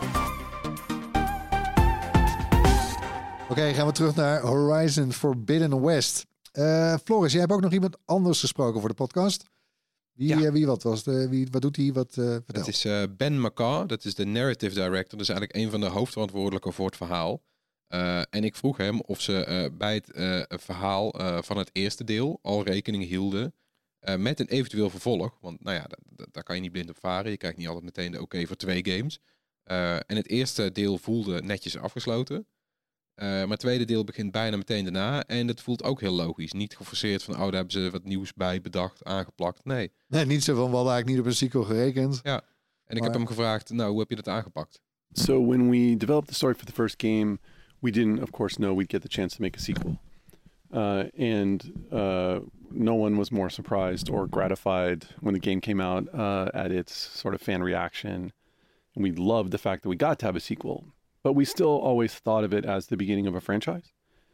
Oké, okay, gaan we terug naar Horizon Forbidden West. Uh, Floris, jij hebt ook nog iemand anders gesproken voor de podcast. Wie, ja. uh, wie wat was de, wie, wat doet hij? Wat, uh, vertel. Het is uh, Ben McCaw, dat is de narrative director. Dat is eigenlijk een van de hoofdverantwoordelijken voor het verhaal. Uh, en ik vroeg hem of ze uh, bij het uh, verhaal uh, van het eerste deel al rekening hielden uh, met een eventueel vervolg. Want nou ja, d- d- daar kan je niet blind op varen. Je krijgt niet altijd meteen de oké voor twee games. Uh, en het eerste deel voelde netjes afgesloten. Uh, maar het tweede deel begint bijna meteen daarna. En het voelt ook heel logisch. Niet geforceerd van, oh, daar hebben ze wat nieuws bij bedacht, aangeplakt. Nee. Nee, niet zo van, we hadden eigenlijk niet op een sequel gerekend. Ja. En ik maar... heb hem gevraagd, nou, hoe heb je dat aangepakt? So when we developed the story for the first game, we didn't, of course, know we'd get the chance to make a sequel. Uh, and uh, no one was more surprised or gratified when the game came out uh, at its sort of fan reaction. And we loved the fact that we got to have a sequel. But we still always thought of it as the beginning of a franchise.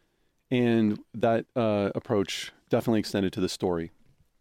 And that uh, approach definitely extended to the story.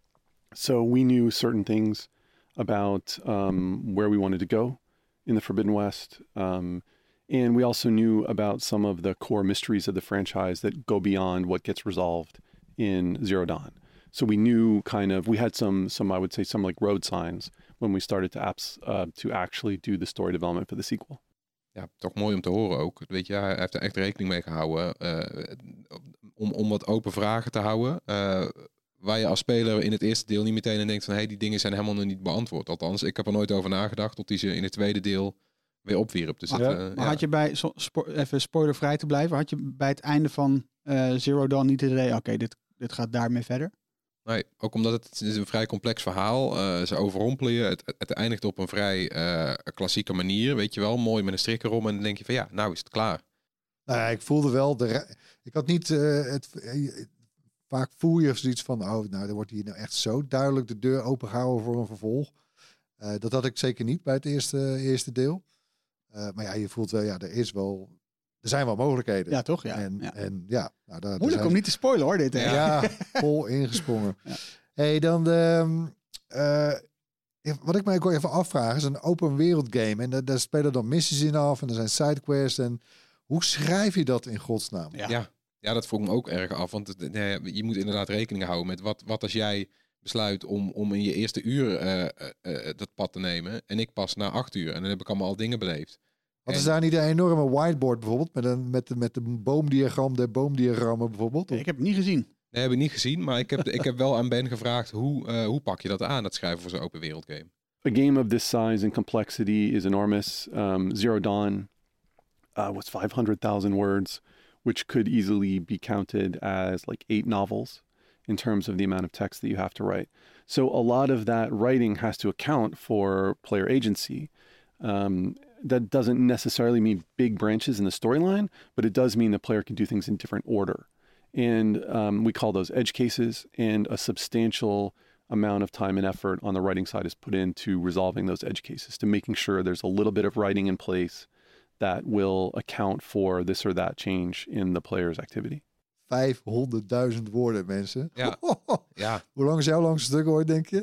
So we knew certain things about um, where we wanted to go in the Forbidden West. Um, and we also knew about some of the core mysteries of the franchise that go beyond what gets resolved in Zero Dawn. So we knew kind of, we had some, some I would say, some like road signs when we started to, apps, uh, to actually do the story development for the sequel. Ja, toch mooi om te horen ook. Weet je, hij heeft er echt rekening mee gehouden. Uh, om, om wat open vragen te houden. Uh, waar je als speler in het eerste deel niet meteen aan denkt van, hé, hey, die dingen zijn helemaal nog niet beantwoord. Althans, ik heb er nooit over nagedacht tot hij ze in het tweede deel weer opwierp. Dus maar het, uh, maar ja. had je bij, so, spo- even spoilervrij te blijven, had je bij het einde van uh, Zero Dawn niet het idee, oké, okay, dit, dit gaat daarmee verder? Nee, ook omdat het, het is een vrij complex verhaal. Uh, ze overrompelen je. Het, het eindigt op een vrij uh, klassieke manier, weet je wel. Mooi met een strik erom. En dan denk je van ja, nou is het klaar. Nou ja, ik voelde wel, de re- ik had niet, uh, het, uh, vaak voel je zoiets van, oh, nou, er wordt hier nou echt zo duidelijk de deur opengehouden voor een vervolg. Uh, dat had ik zeker niet bij het eerste, eerste deel. Uh, maar ja, je voelt wel, ja, er is wel, er zijn wel mogelijkheden. Ja, toch? Ja. En ja. en, ja nou, daar, moeilijk zijn... om niet te spoilen hoor, dit. Hè? Ja, vol ingesprongen. Ja. Hey, dan de, uh, wat ik mij ook even afvraag is een open wereld game. En daar, daar spelen dan missies in af en er zijn sidequests. En hoe schrijf je dat in godsnaam? Ja, ja. ja dat vroeg me ook erg af. Want het, nee, je moet inderdaad rekening houden met wat, wat als jij besluit om, om in je eerste uur uh, uh, uh, dat pad te nemen. En ik pas na acht uur. En dan heb ik allemaal al dingen beleefd. Wat en... is daar niet een enorme whiteboard bijvoorbeeld? Met een met de, met de boomdiagram, de boomdiagrammen bijvoorbeeld? Nee, ik heb het niet gezien. Nee, heb ik niet gezien. Maar ik heb, ik heb wel aan Ben gevraagd, hoe, uh, hoe pak je dat aan, dat schrijven voor zo'n open wereld game? A game of this size and complexity is enormous. Um, Zero Dawn uh, was five hundred thousand words, which could easily be counted as like eight novels in terms of the amount of text that you have to write. So a lot of that writing has to account for player agency. Um, that doesn't necessarily mean big branches in the storyline, but it does mean the player can do things in different order. And um, we call those edge cases, and a substantial amount of time and effort on the writing side is put into resolving those edge cases, to making sure there's a little bit of writing in place that will account for this or that change in the player's activity. vijfhonderdduizend woorden, mensen. Ja. ja. Hoe lang is jouw langste stuk ooit, denk je?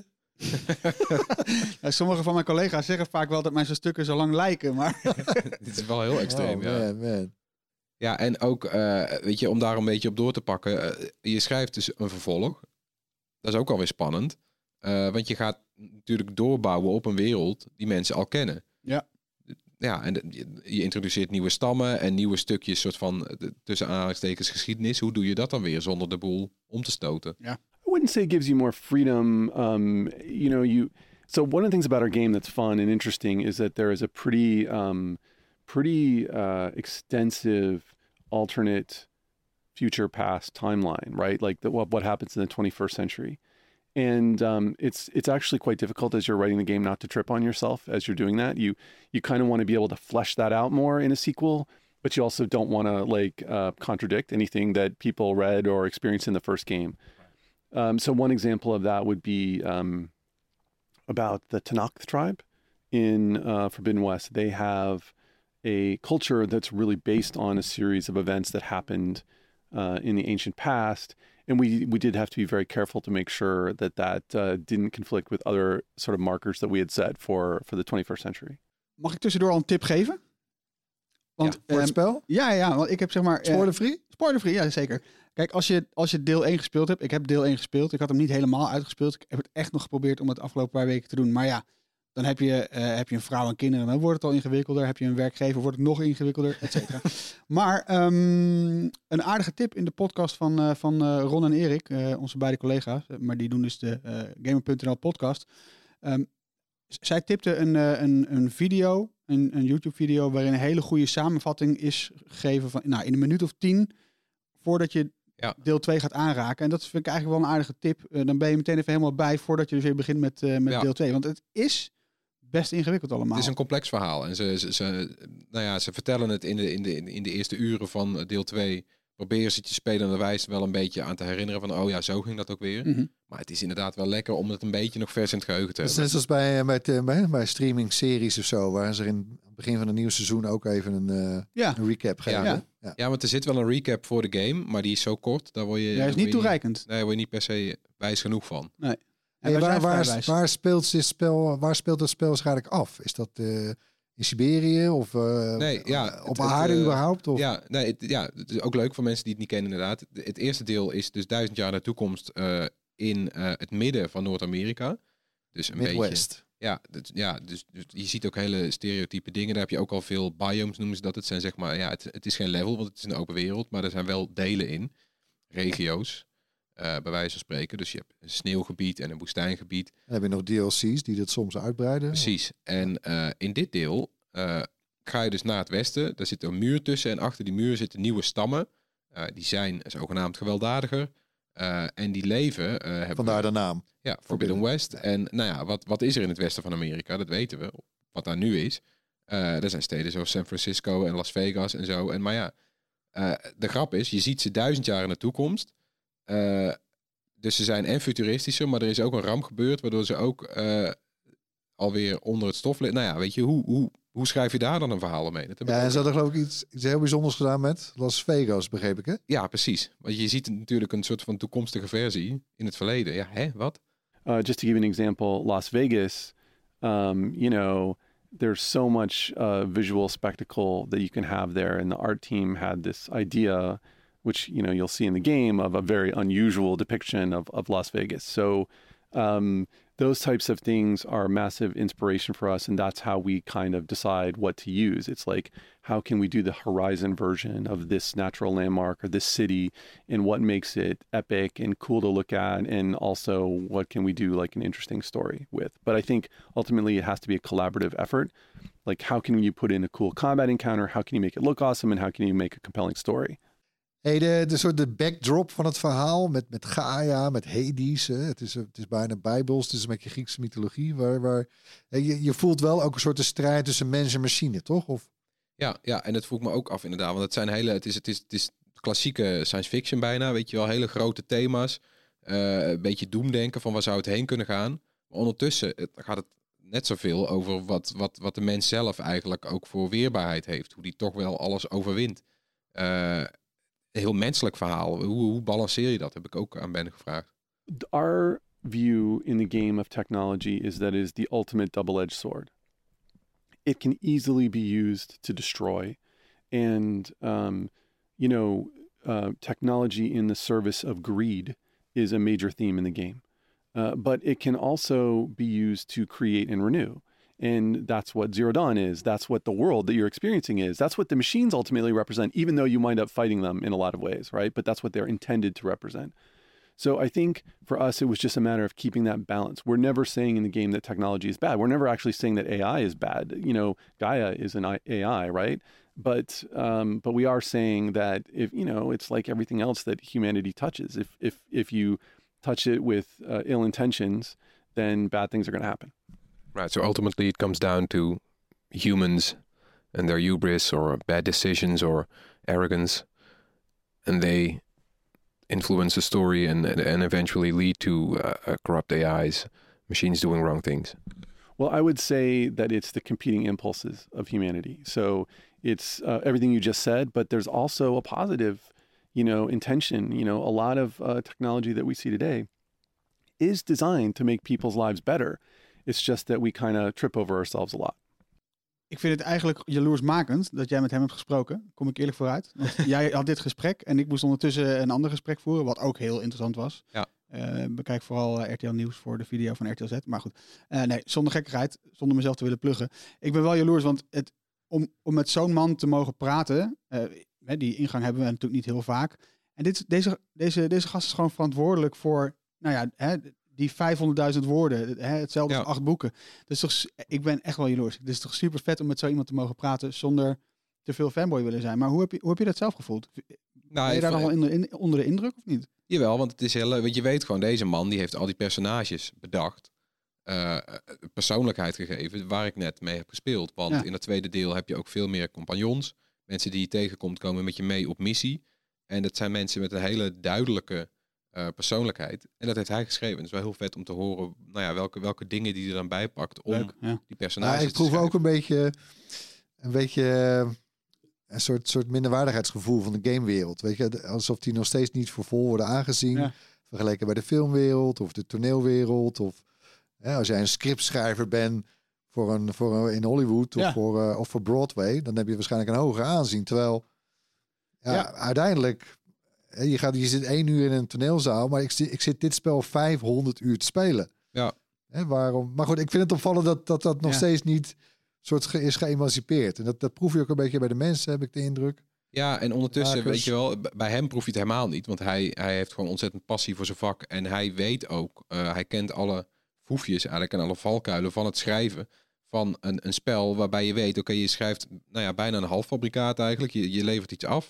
Ja, sommige van mijn collega's zeggen vaak wel dat mijn stukken zo lang lijken, maar... Dit is wel heel extreem, oh, ja. Man, man. Ja, en ook, uh, weet je, om daar een beetje op door te pakken. Uh, je schrijft dus een vervolg. Dat is ook alweer spannend. Uh, want je gaat natuurlijk doorbouwen op een wereld die mensen al kennen. Ja. Ja, en de, je, je introduceert nieuwe stammen en nieuwe stukjes, soort van de, tussen aanhalingstekens geschiedenis. Hoe doe je dat dan weer zonder de boel om te stoten? Ja. I wouldn't say it gives you more freedom. Um, you know, you. So one of the things about our game that's fun and interesting is that there is a pretty, um, pretty uh, extensive alternate future past timeline, right? Like the, what what happens in the twenty-first century, and um, it's it's actually quite difficult as you're writing the game not to trip on yourself as you're doing that. You you kind of want to be able to flesh that out more in a sequel, but you also don't want to like uh, contradict anything that people read or experienced in the first game. Um, so one example of that would be um, about the Tanakh tribe in uh, Forbidden West. They have a culture that's really based on a series of events that happened uh, in the ancient past. And we we did have to be very careful to make sure that that uh, didn't conflict with other sort of markers that we had set for, for the twenty-first century. Mag ik tussendoor al een tip geven? Want, Ja, voor het um, spel? Ja, ja, want ik heb zeg maar... Uh, Spoiler-free? Spoiler-free, ja, zeker. Kijk, als je, als je deel één gespeeld hebt... Ik heb deel één gespeeld. Ik had hem niet helemaal uitgespeeld. Ik heb het echt nog geprobeerd om het afgelopen paar weken te doen. Maar ja, dan heb je, uh, heb je een vrouw en kinderen. Dan wordt het al ingewikkelder. Heb je een werkgever, wordt het nog ingewikkelder, et cetera. Maar um, een aardige tip in de podcast van, uh, van uh, Ron en Erik. Uh, onze beide collega's. Maar die doen dus de uh, Gamer punt n l podcast. Um, zij tipte een, uh, een, een video... Een, een YouTube-video waarin een hele goede samenvatting is gegeven van, nou, in een minuut of tien voordat je ja. deel twee gaat aanraken. En dat vind ik eigenlijk wel een aardige tip. Uh, dan ben je meteen even helemaal bij voordat je dus weer begint met, uh, met ja. deel twee. Want het is best ingewikkeld allemaal. Het is een complex verhaal. En ze, ze, ze, nou ja, ze vertellen het in de, in, de, in de eerste uren van deel twee. Proberen ze het je spelende wijze wel een beetje aan te herinneren van, oh ja, zo ging dat ook weer. Mm-hmm. Maar het is inderdaad wel lekker om het een beetje nog vers in het geheugen te hebben. Net zoals bij, bij, bij, bij streaming series of zo, waar ze in het begin van een nieuw seizoen ook even een, uh, ja. een recap geven. Ja. Ja. Ja. ja, want er zit wel een recap voor de game, maar die is zo kort, daar word je... Ja, is niet toereikend. Niet, nee, daar word je niet per se wijs genoeg van. Nee. Hey, waar, waar, waar, speelt dit spel, waar speelt het spel eigenlijk af? Is dat... Uh, in Siberië of uh, nee, ja, op aarde uh, überhaupt? Of? Ja, nee, het, ja, het is ook leuk voor mensen die het niet kennen inderdaad. Het, het eerste deel is dus duizend jaar naar de toekomst uh, in uh, het midden van Noord-Amerika. Dus een Midwest. beetje... Ja, dus, ja dus, dus je ziet ook hele stereotype dingen. Daar heb je ook al veel biomes, noemen ze dat. Het zijn zeg maar, ja, het, het is geen level, want het is een open wereld. Maar er zijn wel delen in. Regio's, uh, bij wijze van spreken. Dus je hebt een sneeuwgebied en een woestijngebied. Dan heb je nog D L C's die dat soms uitbreiden. Precies. En uh, in dit deel uh, ga je dus naar het westen. Daar zit een muur tussen. En achter die muur zitten nieuwe stammen. Uh, die zijn zogenaamd gewelddadiger. Uh, en die leven... Uh, hebben Vandaar de naam. Ja, Forbidden West. En nou ja, wat, wat is er in het westen van Amerika? Dat weten we. Wat daar nu is. Uh, er zijn steden zoals San Francisco en Las Vegas en zo. En maar ja, uh, de grap is, je ziet ze duizend jaar in de toekomst. Uh, dus ze zijn en futuristischer, maar er is ook een ramp gebeurd, waardoor ze ook uh, alweer onder het stof liggen. Nou ja, weet je, hoe, hoe, hoe schrijf je daar dan een verhaal omheen? Dat ja, en ze hadden geloof ik iets, iets heel bijzonders gedaan met Las Vegas, begreep ik, hè? Ja, precies. Want je ziet natuurlijk een soort van toekomstige versie in het verleden. Ja, hè, wat? Uh, just to give you an example, Las Vegas, um, you know, there's so much uh, visual spectacle that you can have there. And the art team had this idea, which, you know, you'll see in the game, of a very unusual depiction of, of Las Vegas. So um, those types of things are massive inspiration for us. And that's how we kind of decide what to use. It's like, how can we do the Horizon version of this natural landmark or this city, and what makes it epic and cool to look at, and also what can we do like an interesting story with. But I think ultimately it has to be a collaborative effort. Like, how can you put in a cool combat encounter? How can you make it look awesome? And how can you make a compelling story? Hey, de, de soort de backdrop van het verhaal met, met Gaia, met Hades. Hè. Het, is, het is bijna bijbels, het is een beetje Griekse mythologie. Waar, waar, je, je voelt wel ook een soort de strijd tussen mens en machine, toch? Of... Ja, ja, en het vroeg me ook af inderdaad. Want het zijn hele, het is, het is, het is klassieke science fiction bijna, weet je wel. Hele grote thema's. Uh, een beetje doemdenken van waar zou het heen kunnen gaan. Maar ondertussen het, gaat het net zoveel over wat, wat, wat de mens zelf eigenlijk ook voor weerbaarheid heeft. Hoe die toch wel alles overwint. Uh, een heel menselijk verhaal. Hoe, hoe balanceer je dat? Heb ik ook aan Ben gevraagd. Our view in the game of technology is that it is the ultimate double-edged sword. It can easily be used to destroy. And, um, you know, uh, technology in the service of greed is a major theme in the game. Uh, but it can also be used to create and renew. And that's what Zero Dawn is. That's what the world that you're experiencing is. That's what the machines ultimately represent, even though you wind up fighting them in a lot of ways, right? But that's what they're intended to represent. So I think for us, it was just a matter of keeping that balance. We're never saying in the game that technology is bad. We're never actually saying that A I is bad. You know, Gaia is an A I, right? But um, but we are saying that if, you know, it's like everything else that humanity touches. If if if you touch it with uh, ill intentions, then bad things are going to happen. Right. So ultimately, it comes down to humans and their hubris or bad decisions or arrogance, and they influence the story and and eventually lead to uh, corrupt A Is, machines doing wrong things. Well, I would say that it's the competing impulses of humanity. So it's uh, everything you just said, but there's also a positive, you know, intention. You know, a lot of uh, technology that we see today is designed to make people's lives better. It's just that we kind of trip over ourselves a lot. Ik vind het eigenlijk jaloersmakend dat jij met hem hebt gesproken. Kom ik eerlijk vooruit. Want jij had dit gesprek en ik moest ondertussen een ander gesprek voeren, wat ook heel interessant was. Ja. Uh, bekijk vooral uh, R T L Nieuws voor de video van R T L Z. Maar goed, uh, nee, zonder gekkigheid, zonder mezelf te willen pluggen. Ik ben wel jaloers, want het, om, om met zo'n man te mogen praten, uh, die ingang hebben we natuurlijk niet heel vaak. En dit, deze, deze, deze gast is gewoon verantwoordelijk voor, nou ja, hè, die vijfhonderdduizend woorden, hè, hetzelfde Ja. als acht boeken. Dus toch, ik ben echt wel jaloers. Het is toch super vet om met zo iemand te mogen praten zonder te veel fanboy willen zijn. Maar hoe heb je, hoe heb je dat zelf gevoeld? Nou, ben je daar ik- nog wel in, in, onder de indruk of niet? Jawel, want het is heel leuk. Want je weet gewoon, deze man die heeft al die personages bedacht. Uh, persoonlijkheid gegeven, waar ik net mee heb gespeeld. Want Ja. in het tweede deel heb je ook veel meer compagnons. Mensen die je tegenkomt komen met je mee op missie. En dat zijn mensen met een hele duidelijke uh, persoonlijkheid. En dat heeft hij geschreven. Het is wel heel vet om te horen nou ja, welke, welke dingen die er dan bij pakt om Leuk, ja. die personages Nou, ik te proef schrijven. ook een beetje, een beetje eh, een soort, soort minderwaardigheidsgevoel van de gamewereld. Weet je, alsof die nog steeds niet voor vol worden aangezien. Ja. Vergeleken bij de filmwereld of de toneelwereld. Of hè, als jij een scriptschrijver bent voor een, voor een, in Hollywood of, Ja. voor, uh, of voor Broadway, dan heb je waarschijnlijk een hoger aanzien. Terwijl ja, Ja. uiteindelijk, hè, je, gaat, je zit één uur in een toneelzaal, maar ik, zit- ik zit dit spel vijfhonderd uur te spelen. Ja. Hè, waarom? Maar goed, ik vind het opvallend dat dat, dat nog Ja. steeds niet soort ge, is geëmancipeerd. En dat, dat proef je ook een beetje bij de mensen, heb ik de indruk. Ja, en ondertussen, Makers. weet je wel, b- bij hem proef je het helemaal niet. Want hij, hij heeft gewoon ontzettend passie voor zijn vak. En hij weet ook, uh, hij kent alle foefjes eigenlijk en alle valkuilen van het schrijven van een, een spel waarbij je weet, oké, je schrijft nou ja, bijna een halffabrikaat eigenlijk. Je, je levert iets af.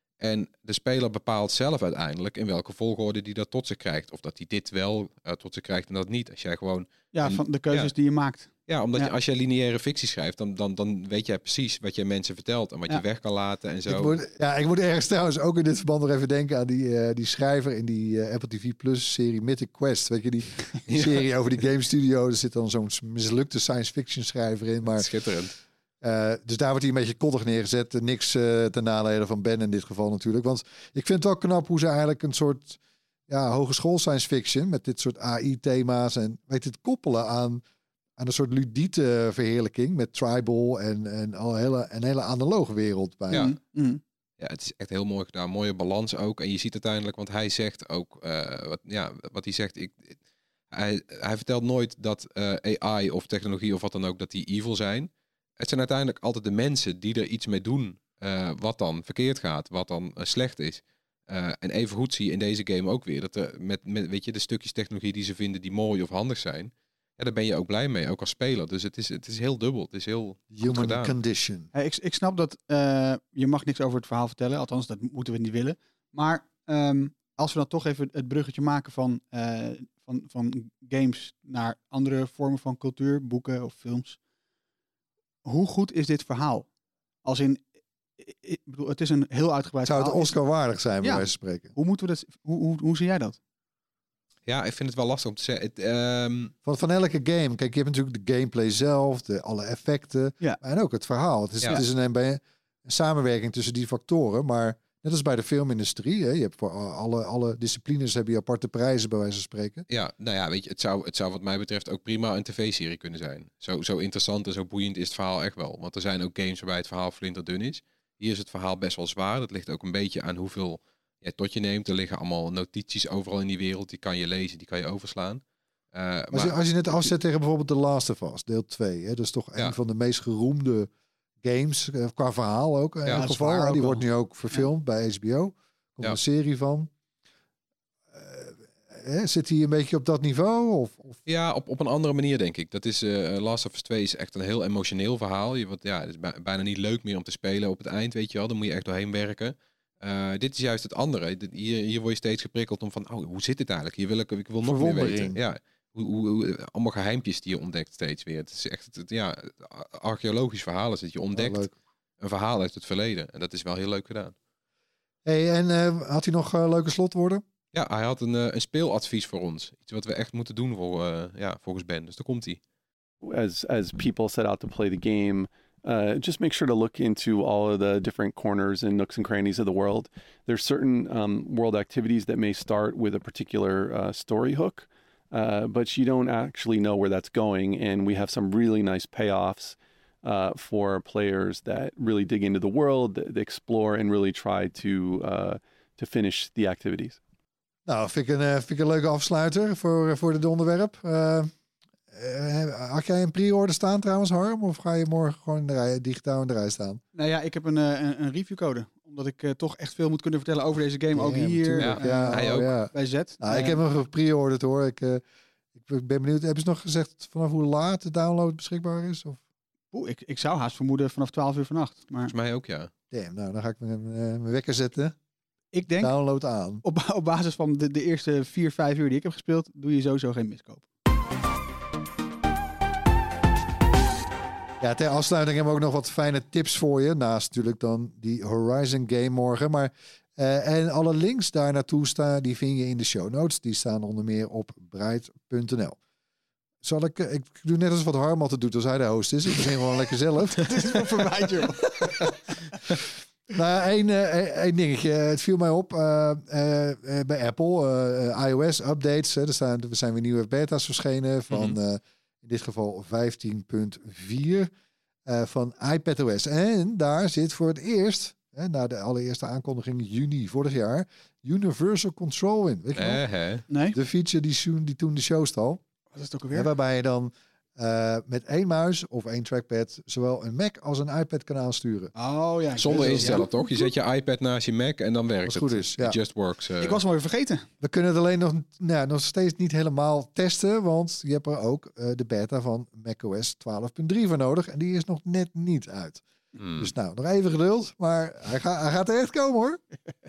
En de speler bepaalt zelf uiteindelijk in welke volgorde die dat tot zich krijgt. Of dat hij dit wel uh, tot zich krijgt en dat niet. Als jij gewoon Ja, En- van de keuzes ja. die je maakt. Ja, omdat Ja. Je, als jij lineaire fictie schrijft, dan, dan, dan weet jij precies wat je mensen vertelt en wat Ja. je weg kan laten en zo. Ik moet, ja, ik moet ergens trouwens ook in dit verband nog even denken aan die, eh, die schrijver in die eh, Apple T V Plus serie Mythic Quest. Weet je, die, die Ja. serie over die game studio. Er zit dan zo'n mislukte science fiction schrijver in. Maar, Schitterend. eh, dus daar wordt hij een beetje koddig neergezet. Eh, Niks eh, ten nadele van Ben in dit geval natuurlijk. Want ik vind het wel knap hoe ze eigenlijk een soort ja, hogeschool science fiction met dit soort A I-thema's en weet het koppelen aan, aan een soort ludiete verheerlijking met tribal en, en al een hele, een hele analoge wereld bij. Ja. Mm, mm. Ja, het is echt heel mooi gedaan. Mooie balans ook. En je ziet uiteindelijk, want hij zegt ook, eh, wat, ja, wat hij zegt, ik, hij, hij vertelt nooit dat eh, A I of technologie of wat dan ook, dat die evil zijn. Het zijn uiteindelijk altijd de mensen die er iets mee doen, eh, wat dan verkeerd gaat, wat dan eh, slecht is. Uh, en even goed zie je in deze game ook weer dat er met, met weet je, de stukjes technologie die ze vinden die mooi of handig zijn, ja, daar ben je ook blij mee, ook als speler. Dus het is, het is heel dubbel. Het is heel goed Human gedaan. condition. Hey, ik, ik snap dat uh, je mag niks over het verhaal vertellen. Althans, dat moeten we niet willen. Maar um, als we dan toch even het bruggetje maken van, uh, van, van games naar andere vormen van cultuur, boeken of films. Hoe goed is dit verhaal? Als in, ik bedoel, het is een heel uitgebreid Zou het verhaal. Oscar waardig zijn, bij Ja. wijze van spreken? Hoe moeten we dat? Hoe, hoe, hoe zie jij dat? Ja, ik vind het wel lastig om te zeggen. Het, um... van, van elke game. Kijk, je hebt natuurlijk de gameplay zelf, de, alle effecten. Ja. En ook het verhaal. Het is, Ja. het is een, een, een samenwerking tussen die factoren. Maar net als bij de filmindustrie. Hè, je hebt voor alle, alle disciplines heb je aparte prijzen, bij wijze van spreken. Ja, nou ja, weet je, het zou, het zou wat mij betreft ook prima een tv-serie kunnen zijn. Zo, zo interessant en zo boeiend is het verhaal echt wel. Want er zijn ook games waarbij het verhaal flinterdun is. Hier is het verhaal best wel zwaar. Dat ligt ook een beetje aan hoeveel jij tot je neemt. Er liggen allemaal notities overal in die wereld. Die kan je lezen, die kan je overslaan. Uh, Als, maar, je, als je het afzet tegen bijvoorbeeld The Last of Us, deel twee. Hè, dat is toch Ja. een van de meest geroemde games, eh, qua verhaal ook. In Ja, elk dat is geval. waar Die ook wordt wel. nu ook verfilmd bij H B O. Komt Ja. een serie van. Eh, hè, zit hij een beetje op dat niveau? Of, of... ja, op, op een andere manier denk ik. Dat is, uh, Last of Us twee is echt een heel emotioneel verhaal. Je, wat, ja, het is bij- bijna niet leuk meer om te spelen op het eind, weet je wel. Dan moet je echt doorheen werken. Uh, dit is juist het andere. Dit- Hier, hier word je steeds geprikkeld om van, oh, hoe zit het eigenlijk? Hier wil ik, ik wil nog meer Verwondering. weten. Ja, hoe, hoe, hoe- allemaal geheimpjes die je ontdekt steeds weer. Het is echt, het, het- ja, archeologisch verhaal is het. Je ontdekt Wel leuk. een verhaal uit het verleden. En dat is wel heel leuk gedaan. Hey, en eh, had hij nog eh, leuke slotwoorden? Ja, hij had een, uh, een speeladvies voor ons. Iets wat we echt moeten doen voor, uh, ja, volgens Ben. Dus daar komt hij. As as people set out to play the game, uh, just make sure to look into all of the different corners and nooks and crannies of the world. There's certain um, world activities that may start with a particular uh, story hook, uh, but you don't actually know where that's going. And we have some really nice payoffs uh, for players that really dig into the world, that explore, and really try to uh, to finish the activities. Nou, vind ik een, uh, vind ik een leuke afsluiter voor, voor dit onderwerp. Uh, uh, had jij een pre-order staan trouwens, Harm? Of ga je morgen gewoon in de rij, digitaal in de rij staan? Nou ja, ik heb een, uh, een, een reviewcode. Omdat ik uh, toch echt veel moet kunnen vertellen over deze game. Ook Ja, hier Ja, uh, ja, hij oh, ook. ja. bij Z. Nou, Uh, ik heb hem gepre-orderd hoor. Ik, uh, ik ben benieuwd. Hebben ze nog gezegd vanaf hoe laat de download beschikbaar is? Of? oeh, ik, ik zou haast vermoeden vanaf twaalf uur vannacht. Maar Volgens mij ook, ja. Damn, nou dan ga ik mijn, uh, mijn wekker zetten. ik denk, Download aan. op, op basis van de, de eerste vier, vijf uur die ik heb gespeeld, doe je sowieso geen miskoop. Ja, ter afsluiting hebben we ook nog wat fijne tips voor je. Naast natuurlijk dan die Horizon game morgen. Maar, uh, en alle links daar naartoe staan, die vind je in de show notes. Die staan onder meer op bright punt n l. Zal ik, uh, ik doe net als wat Harm altijd doet als hij de host is. Ik begin gewoon lekker zelf. Het is wel verwijt, joh. Nou, één, uh, één dingetje. Het viel mij op uh, uh, uh, bij Apple. Uh, iOS-updates. Er, staan, er zijn weer nieuwe beta's verschenen van... Mm-hmm. Uh, in dit geval vijftien punt vier uh, van iPadOS. En daar zit voor het eerst, hè, na de allereerste aankondiging juni vorig jaar, Universal Control in. Weet je wel? Eh, hè? Nee? De feature die, zoen- die toen de show stal. Wat is het ook Hè, alweer? waarbij je dan uh, met één muis of één trackpad zowel een Mac als een iPad kan aansturen. Oh ja. ik Zonder weet het, instellen, ja. toch? Je zet je iPad naast je Mac en dan werkt Als het. het goed is, ja. It just works. uh. Ik was hem weer vergeten. We kunnen het alleen nog, nou, nog steeds niet helemaal testen, want je hebt er ook uh, de beta van macOS twaalf punt drie voor nodig. En die is nog net niet uit. Hmm. Dus nou, nog even geduld, maar hij, ga, hij gaat er echt komen hoor.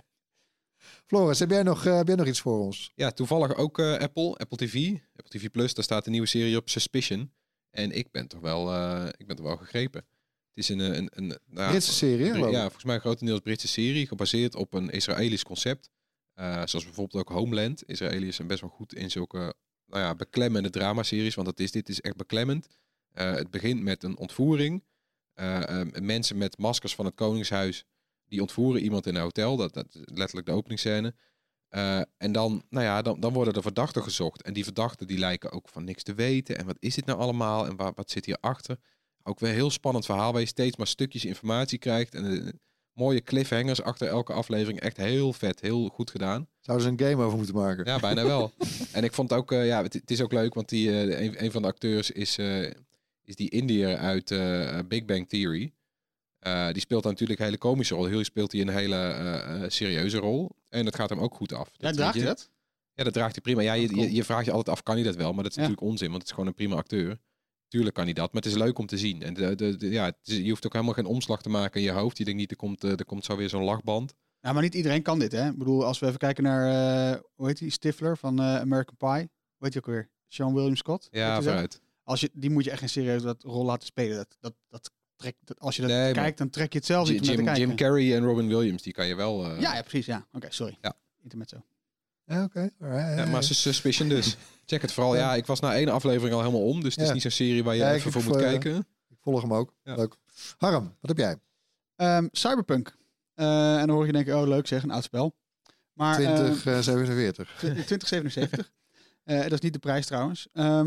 Floris, heb jij, nog, uh, heb jij nog iets voor ons? Ja, toevallig ook uh, Apple, Apple T V. Apple T V Plus, daar staat een nieuwe serie op, Suspicion. En ik ben toch wel, uh, ik ben toch wel gegrepen. Het is een... een, een nou ja, Britse serie, hè, Bri- geloof ik. Ja, volgens mij een grotendeels Britse serie, gebaseerd op een Israëlisch concept. Uh, zoals bijvoorbeeld ook Homeland. Israëliërs zijn best wel goed in zulke nou ja, beklemmende dramaseries, want dat is, dit is echt beklemmend. Uh, het begint met een ontvoering. Uh, um, mensen met maskers van het Koningshuis, die ontvoeren iemand in een hotel. Dat, dat is letterlijk de openingsscène. Uh, en dan, nou ja, dan, dan worden de verdachten gezocht. En die verdachten die lijken ook van niks te weten. En wat is dit nou allemaal? En waar, wat zit hierachter? Ook weer een heel spannend verhaal waar je steeds maar stukjes informatie krijgt. En uh, mooie cliffhangers achter elke aflevering. Echt heel vet, heel goed gedaan. Zouden ze een game over moeten maken? Ja, bijna wel. En ik vond ook, uh, ja, het, het is ook leuk, want die, uh, een, een van de acteurs is, uh, is die Indiër uit uh, Big Bang Theory. Uh, die speelt dan natuurlijk een hele komische rol. Heel speelt hij een hele uh, uh, serieuze rol. En dat gaat hem ook goed af. Ja, Dat draagt weet hij je. dat? Ja, dat draagt hij prima. Ja, je, Cool. je, je vraagt je altijd af, kan hij dat wel? Maar dat is Ja. natuurlijk onzin, want het is gewoon een prima acteur. Tuurlijk kan hij dat, maar het is leuk om te zien. En de, de, de, ja, het is, je hoeft ook helemaal geen omslag te maken in je hoofd. Je denkt niet, er komt, uh, er komt zo weer zo'n lachband. Ja, maar niet iedereen kan dit, hè? Ik bedoel, als we even kijken naar, uh, hoe heet die, Stifler van uh, American Pie. Hoe heet die ook weer? Sean William Scott? Weet Ja, je zo? vooruit. Als je, die moet je echt geen serieus dat rol laten spelen. Dat, dat, dat trek, dat, als je dat Nee, maar- kijkt, dan trek je het zelf Jim, niet om naar Jim, te kijken. Jim Carrey en Robin Williams, die kan je wel... Uh, Ja, ja, precies, ja. Oké, okay, sorry. Ja. Intermezzo. Ja, oké. Okay. Ja, maar Suspicion dus. Check het vooral. Ja, ik was na één aflevering al helemaal om. Dus het is Ja. niet zo'n serie waar je Ja, even ik- voor ik, moet uh, kijken. Ik volg hem ook. Ja. Leuk. Harm, wat heb jij? Um, Cyberpunk. Uh, en dan hoor je denken, oh leuk zeg, een oud spel. Maar, uh, twintig zevenenveertig. twintig zevenenzeventig. uh, dat is niet de prijs trouwens.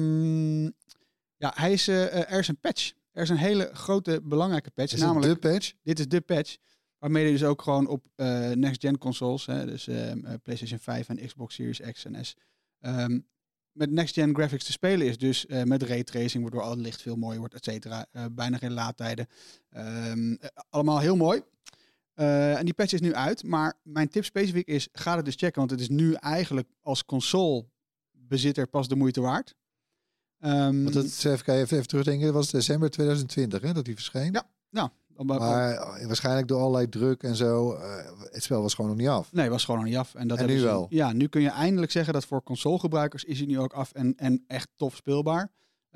Um, ja, hij is, uh, er is een patch. Er is een hele grote, belangrijke patch. Is het namelijk, de patch? dit is de patch. Waarmee je dus ook gewoon op uh, next-gen consoles, hè, dus uh, PlayStation vijf en Xbox Series X en S, um, met next-gen graphics te spelen is. Dus uh, met raytracing, waardoor al het licht veel mooier wordt, et cetera. Uh, bijna geen laadtijden. Um, uh, allemaal heel mooi. Uh, en die patch is nu uit. Maar mijn tip specifiek is, ga het dus checken. Want het is nu eigenlijk als consolebezitter pas de moeite waard. Um, Want het, even, kijken, even, even terugdenken, het was december tweeduizend twintig hè, dat die verscheen. Ja. Nou, Maar uh, waarschijnlijk door allerlei druk en zo, uh, het spel was gewoon nog niet af. Nee, was gewoon nog niet af. En, dat En hebben nu ze, wel? Ja, nu kun je eindelijk zeggen dat voor consolegebruikers is hij nu ook af en, en echt tof speelbaar.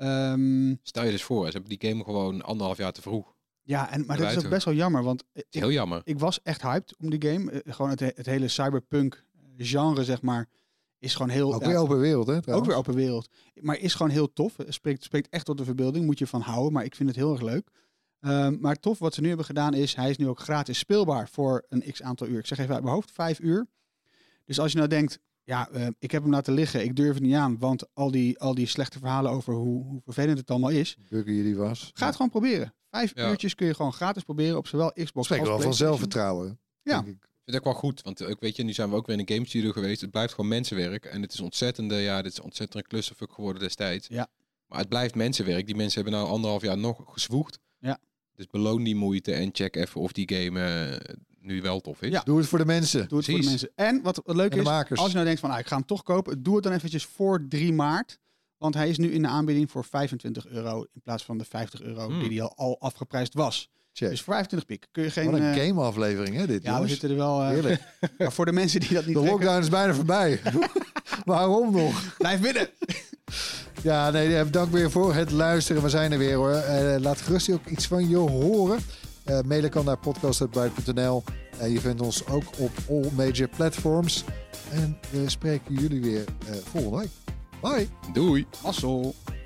Um, Stel je dus voor, ze hebben die game gewoon anderhalf jaar te vroeg. ja, en, maar dat is Buiten. ook best wel jammer, want Het is ik, heel jammer. ik was echt hyped om die game. Uh, gewoon het, het hele cyberpunk genre, zeg maar, is gewoon heel... Ook ja, weer open wereld, hè? ook trouwens. weer open wereld. Maar is gewoon heel tof. Het spreekt, spreekt echt tot de verbeelding. Moet je van houden, maar ik vind het heel erg leuk. Um, maar tof wat ze nu hebben gedaan is, hij is nu ook gratis speelbaar voor een x aantal uur. Ik zeg even uit mijn hoofd, vijf uur. Dus als je nou denkt, ja, uh, ik heb hem laten liggen, ik durf het niet aan, want al die, al die slechte verhalen over hoe, hoe vervelend het allemaal is. Buggy die was. Ga het gewoon proberen. Vijf Ja. uurtjes kun je gewoon gratis proberen op zowel Xbox Spreek als wel van PlayStation. zelfvertrouwen. Ja. denk ik. Ik vind het ook wel goed, want ik weet je, nu zijn we ook weer in een game studio geweest. Het blijft gewoon mensenwerk en het is ontzettende, ja, dit is ontzettend een clusterfuck geworden destijds. Ja. Maar het blijft mensenwerk. Die mensen hebben nou anderhalf jaar nog gezwoegd. Ja. Dus beloon die moeite en check even of die game uh, nu wel tof is. Ja. Doe het voor de mensen. Doe het voor de Precies. mensen. En wat, wat leuk En de is, makers. als je nou denkt van, ah, ik ga hem toch kopen, doe het dan eventjes voor drie maart. Want hij is nu in de aanbieding voor vijfentwintig euro in plaats van de vijftig euro Hmm. die hij al, al afgeprijsd was. Check. Dus voor vijfentwintig pik kun je geen... Wat een eh, game-aflevering, hè, dit, ja, we jongens. zitten er wel... eh, Heerlijk. maar voor de mensen die dat niet De trekken, lockdown is bijna voorbij. Waarom nog? blijf binnen. Ja, nee, bedankt weer voor het luisteren. We zijn er weer, hoor. Uh, laat gerust ook iets van je horen. Uh, mailen kan naar podcast at bright punt n l. Uh, je vindt ons ook op all major platforms. En we spreken jullie weer uh, volgende week. Bye. Doei! Assel.